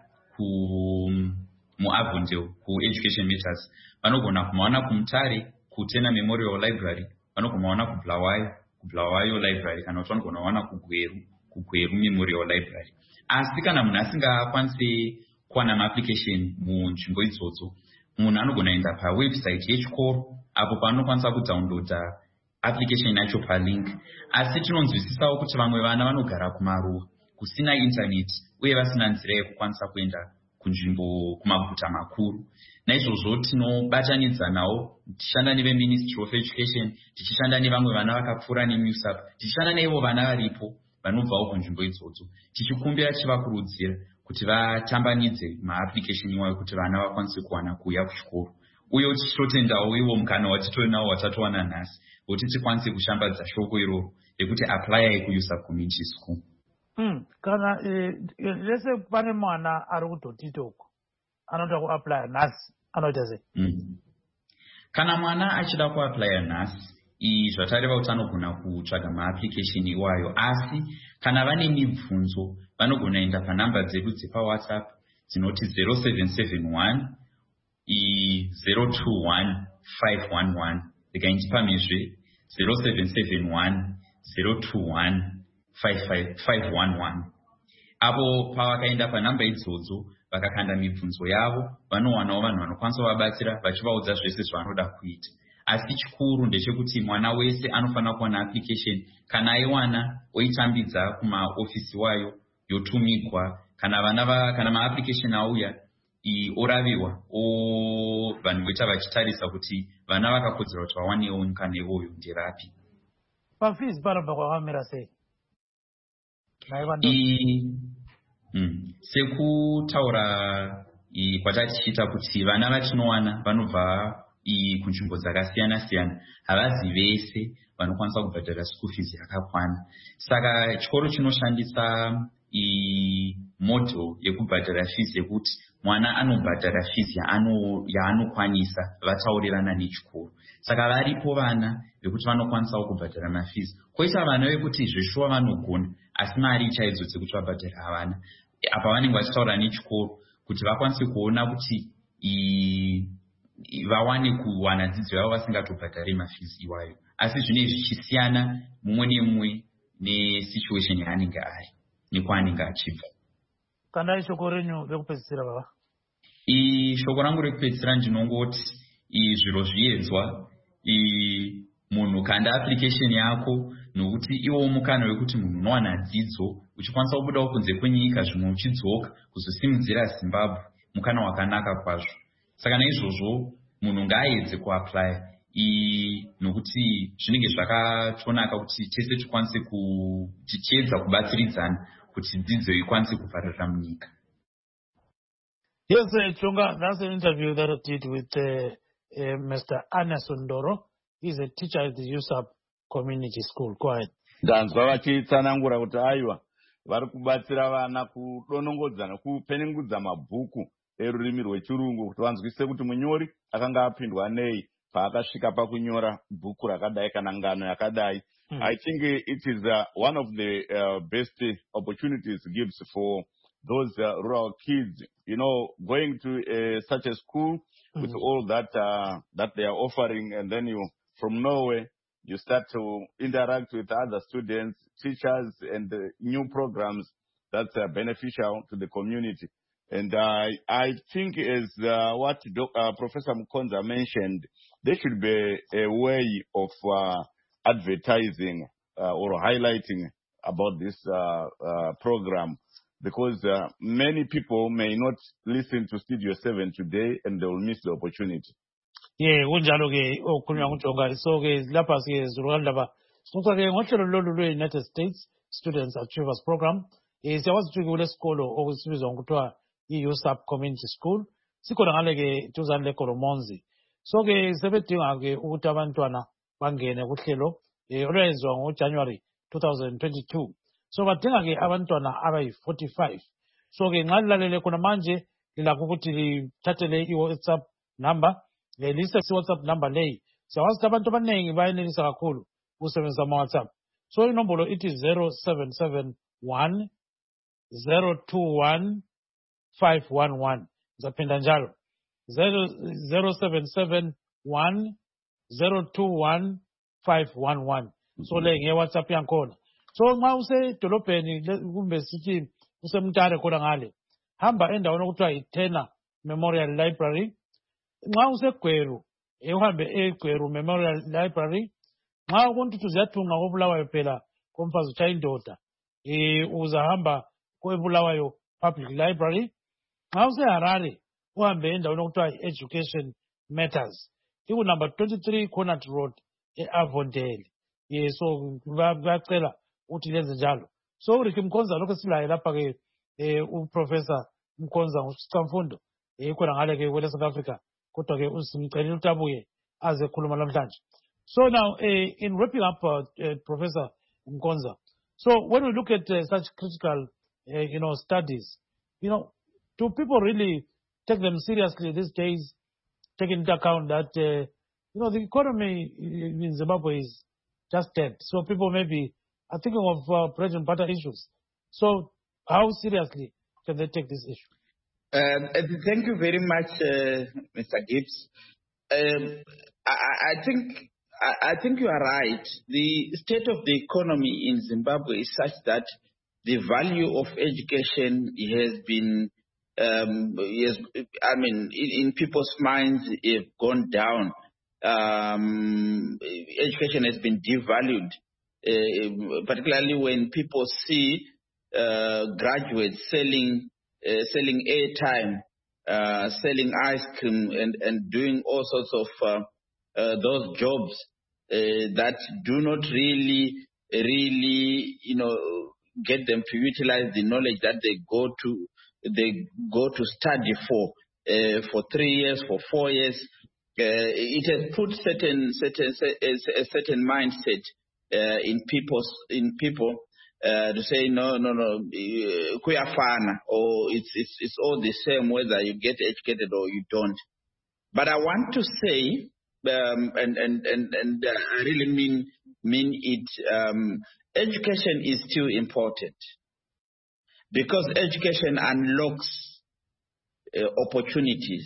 muAvondale, kuEducation Matters. Vanogona kumawana kuMutare, kuTena Memorial Library. Vanogona kumawana kuBulawayo, kuBulawayo Library, kana kuti vanogona kumawana kuGweru, kuGweru Memorial Library. Asi kana munhu asingakwanisi kuwana maapplication munzvimbo idzodzo, munhu anogona enda pawebsite yechikoro apo paanokwanisa kudownloada application yacho palink. Asi tinonzwisisawo kuti vamwe vana vanogara kumaruwa, kusina internet uye vasina nzira yekukwanisa kuenda kunzvimbo kumaguta makuru. Naizvozvo tinobatanidza nawo tichishanda neveMinistry of Education, tichishanda nevamwe vana vakapfuura neMUSAP, tichishanda neivo vana varipo vanobvawo kunzvimbo idzodzo, tichikumbira tichivakurudzira kuti vatambanidze maapplication iwayo kuti vana vakwanise kuwana kuuya kuchikoro. Uye tichitotendawo ivo mukana watitonawo watatowana nhasi kuti tikwanise kushambadza shoko iroro rekuti applyai kuUSAP Community School. Mm. Kana eh, lese pane mwana ari kudhotito uko anoda kuapply nhasi anoita sei? Mm. Kana mwana achida kuapply nhasi izvi zvatareva kuti anogona kutsvaga maapplication iwayo, asi kana vane mibvunzo vanogona enda panhamba dzedu dzepaWhatsApp dzinoti zero seven seven one zero two one five one one. Ndikaindipamizve zero seven seven one zero two one five one one. Apo pavakaenda panhamba idzodzo vakakanda mibvunzo yavo vanowanawo vanhu vanokwanisa kuvabatsira vachivaudza zvese zvavanoda kuita. Asi chikuru ndechekuti mwana wese anofanira kuwana application. Kana aiwana oitambidza kumaofisi wayo yotumigwa. Kana vana va kana maapplication auya oraviwa o vanhu voita vachitarisa kuti vana vakakodzera kuti vawanewo mukana iwoyo ndirapi. Pafees parabva kwakamira sei? Mm. Sekutaura kwatatichita kuti vana vatinowana vanobva kunzvimbo dzakasiyana siyana, havazi vese vanokwanisa kubhadhara school fees yakakwana. Saka chikoro chinoshandisa model yekubhadhara fees yekuti mwana anobhadhara fees yaanokwanisa vataurirana nechikoro. Saka varipo vana vekuti vanokwanisa kubhadhara mafees. Koita vana vekuti zveshuwa vanogona asi mari chaidzo dzekuti vabhadhara havana. Apa vanenge vachitaura nechikoro kuti vakwanise kuona kuti vawane kuwana dzidzo yavo vasingatobhadhari mafees iwayo. Asi zvine zvichisiyana mumwe nemumwe nesituation yaanenge ari nekwaanenge achibva. Kana shoko renyu rekupedzisira baba? Shoko rangu rekupedzisira ndinongoti zviro zviedzwa, munhu kanda application yako nokuti iwo mukana wekuti munhu unowana dzidzo uchikwanisa kubuda kunze kwenyika zvimwe uchidzoka kuzosimudzira Zimbabwe mukana wakanaka kwazvo. Saka naizvozvo munhu ngaaedze kuapply nokuti zvinenge zvakatonaka kuti tese tikwanise tichiedza kubatsiridzana kuti dzidzo ikwanise kupararira munyika. Yes, uh, Chunga, that's an interview that I did with uh, uh, Mister Anderson Ndoro. He's a teacher at the USAP Community School. Go ahead. Ndanzwa vachitsanangura kuti aiwa vari kubatsira vana kudonongodzana kupenengudza mabhuku erurimi rwechirungu kuti vanzwise kuti munyori akanga apindwa nei paakasvika pakunyora bhuku rakadai kana ngano yakadai. Hmm. I think it is uh, one of the uh, best opportunities it gives for those uh, rural kids, you know, going to uh, such a school with mm-hmm. all that uh, that they are offering, and then you, from nowhere, you start to interact with other students, teachers, and uh, new programs that's uh, beneficial to the community. And uh, I think, as uh, what Doc, uh, Professor Mukonza mentioned, there should be a way of uh, advertising uh, or highlighting about this uh, uh, program. Because uh, many people may not listen to Studio seven today and they will miss the opportunity. Yeah, unjalo ke okukhulunywa nguJonga. So ke lapha ke zurwanda ba. Sokuthi ke ngohlelo lolu lwe-United States Students Achievers Program, eh siyawazi ukuthi kule sikolo okusibizwa ngokuthiwa i-USAP Community School, sikhona ngale ke duzane leKolomonzi. So ke sebedinga ke ukuthi abantwana bangene kuhlelo eh olwenziwa ngoJanuary twenty twenty-two. So badinga ke abantwana abayi forty-five. So ke nxa lilalele khona manje lilakho ukuthi lithathele i-WhatsApp number, lelise i-WhatsApp number leyi. Siyawazi abantu abaningi bayenelisa kakhulu ukusebenzisa ama-WhatsApp. So inombolo ithi zero seven seven one zero two one five one one. Ngizaphinda njalo zero seven seven one zero two one five one one. So le nge-WhatsApp yankhona. So nxa usedolobheni kumbe sithi usemntare khona ngale, hamba endaweni okuthiwa iTena Memorial Library. Nxa useGweru uhambe eGweru Memorial Library. Nxa kuntuthi ziyathunga koBulawayo phela komfazi utshaya indoda, eh uzahamba kweBulawayo Public Library. Xa useHarare uhambe endaweni okuthiwa Education Matters, iku number twenty-three Connaught Road eAvondale. Ye so bayacela uthi lenze njalo. So Ricky Mkonza lokho silaye lapha ke eh uprofessor Mkonza ngusicamfundo eh khona ngale ke kwele South Africa, kodwa ke usimcelile ukuthi abuye aze khuluma namhlanje. So now uh, in wrapping up uh, uh, Professor Mkonza, so when we look at uh, such critical uh, you know studies, you know, do people really take them seriously these days, taking into account that uh, you know the economy in Zimbabwe is just dead, so people maybe are thinking of uh, bread and butter issues. So how seriously can they take this issue? Um, thank you very much, uh, Mister Gibbs. Um, I, I think I, I think you are right. The state of the economy in Zimbabwe is such that the value of education has been, um, has, I mean, in, in people's minds, have gone down. Um, education has been devalued, uh, particularly when people see uh, graduates selling. Uh, selling airtime, uh, selling ice cream, and, and doing all sorts of uh, uh, those jobs uh, that do not really, really, you know, get them to utilize the knowledge that they go to, they go to study for, uh, for three years, for four years. Uh, it has put certain, certain, a certain mindset uh, in people's, in people. Uh, to say no, no, no, kuyafana, or it's it's it's all the same whether you get educated or you don't. But I want to say, um, and and and and uh, I really mean mean it. Um, education is still important because education unlocks uh, opportunities.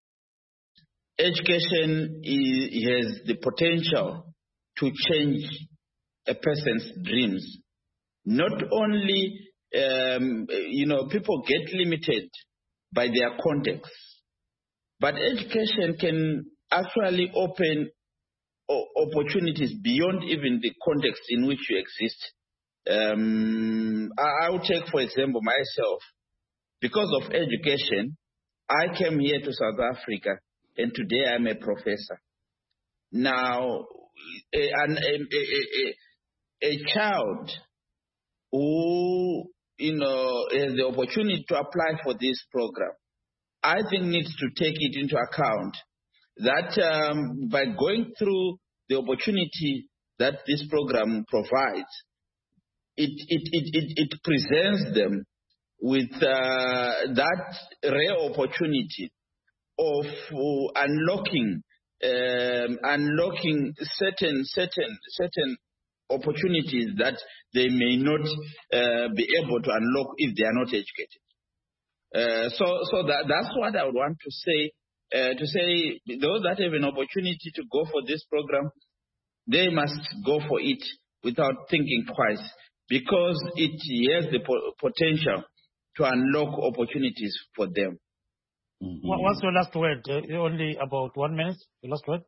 Education is, has the potential to change a person's dreams. Not only, um, you know, people get limited by their context, but education can actually open opportunities beyond even the context in which you exist. Um, I, I will take, for example, myself. Because of education, I came here to South Africa, and today I'm a professor. Now, a, an, a, a, a, a child who, you know, has the opportunity to apply for this program, I think needs to take it into account that um, by going through the opportunity that this program provides, it it it it, it presents them with uh, that rare opportunity of uh, unlocking um, unlocking certain certain certain opportunities that they may not uh, be able to unlock if they are not educated. Uh, so, so that, that's what I would want to say. Uh, to say those that have an opportunity to go for this program, they must go for it without thinking twice, because it has the po- potential to unlock opportunities for them. Mm-hmm. What's your last word? Uh, only about one minute. Your last word.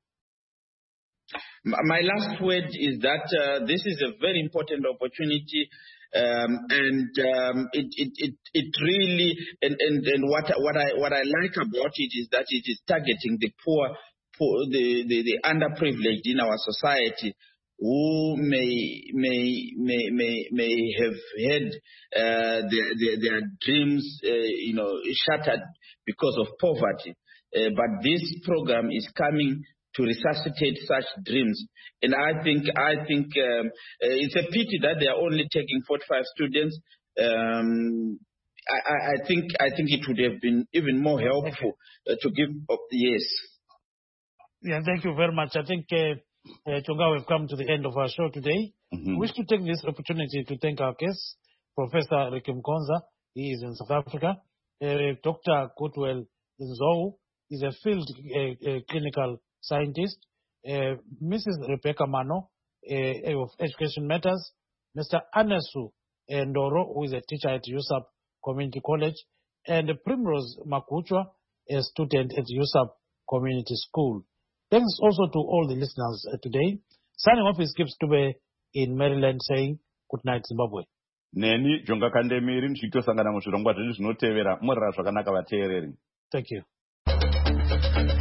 My last word is that uh, this is a very important opportunity, um, and um, it, it, it, it really, and, and, and what, what, I, what I like about it is that it is targeting the poor, poor the, the, the underprivileged in our society, who may may may may, may have had uh, their, their, their dreams, uh, you know, shattered because of poverty. Uh, but this program is coming to resuscitate such dreams, and I think I think um, uh, it's a pity that they are only taking forty-five students. Um, I, I think I think it would have been even more helpful uh, to give. Uh, yes. Yeah, thank you very much. I think uh, uh, Tonga, we've come to the end of our show today. Mm-hmm. We wish to take this opportunity to thank our guest, Professor Ricky Mkonza. He is in South Africa. Uh, Doctor Goodwill Nzou is a field uh, uh, clinical scientist. Uh, Missus Rebecca Mano uh, of Education Matters. Mister Anesu Ndoro, who is a teacher at U S A P Community College. And Primrose Makuchwa, a student at U S A P Community School. Thanks also to all the listeners uh, today. Signing off is Gibbs Tube in Maryland saying good night, Zimbabwe. neni Jonga Kandemiri ndichitosangana muzvirongwa zvedu zvinotevera. Murara zvakanaka vateereri. Thank you.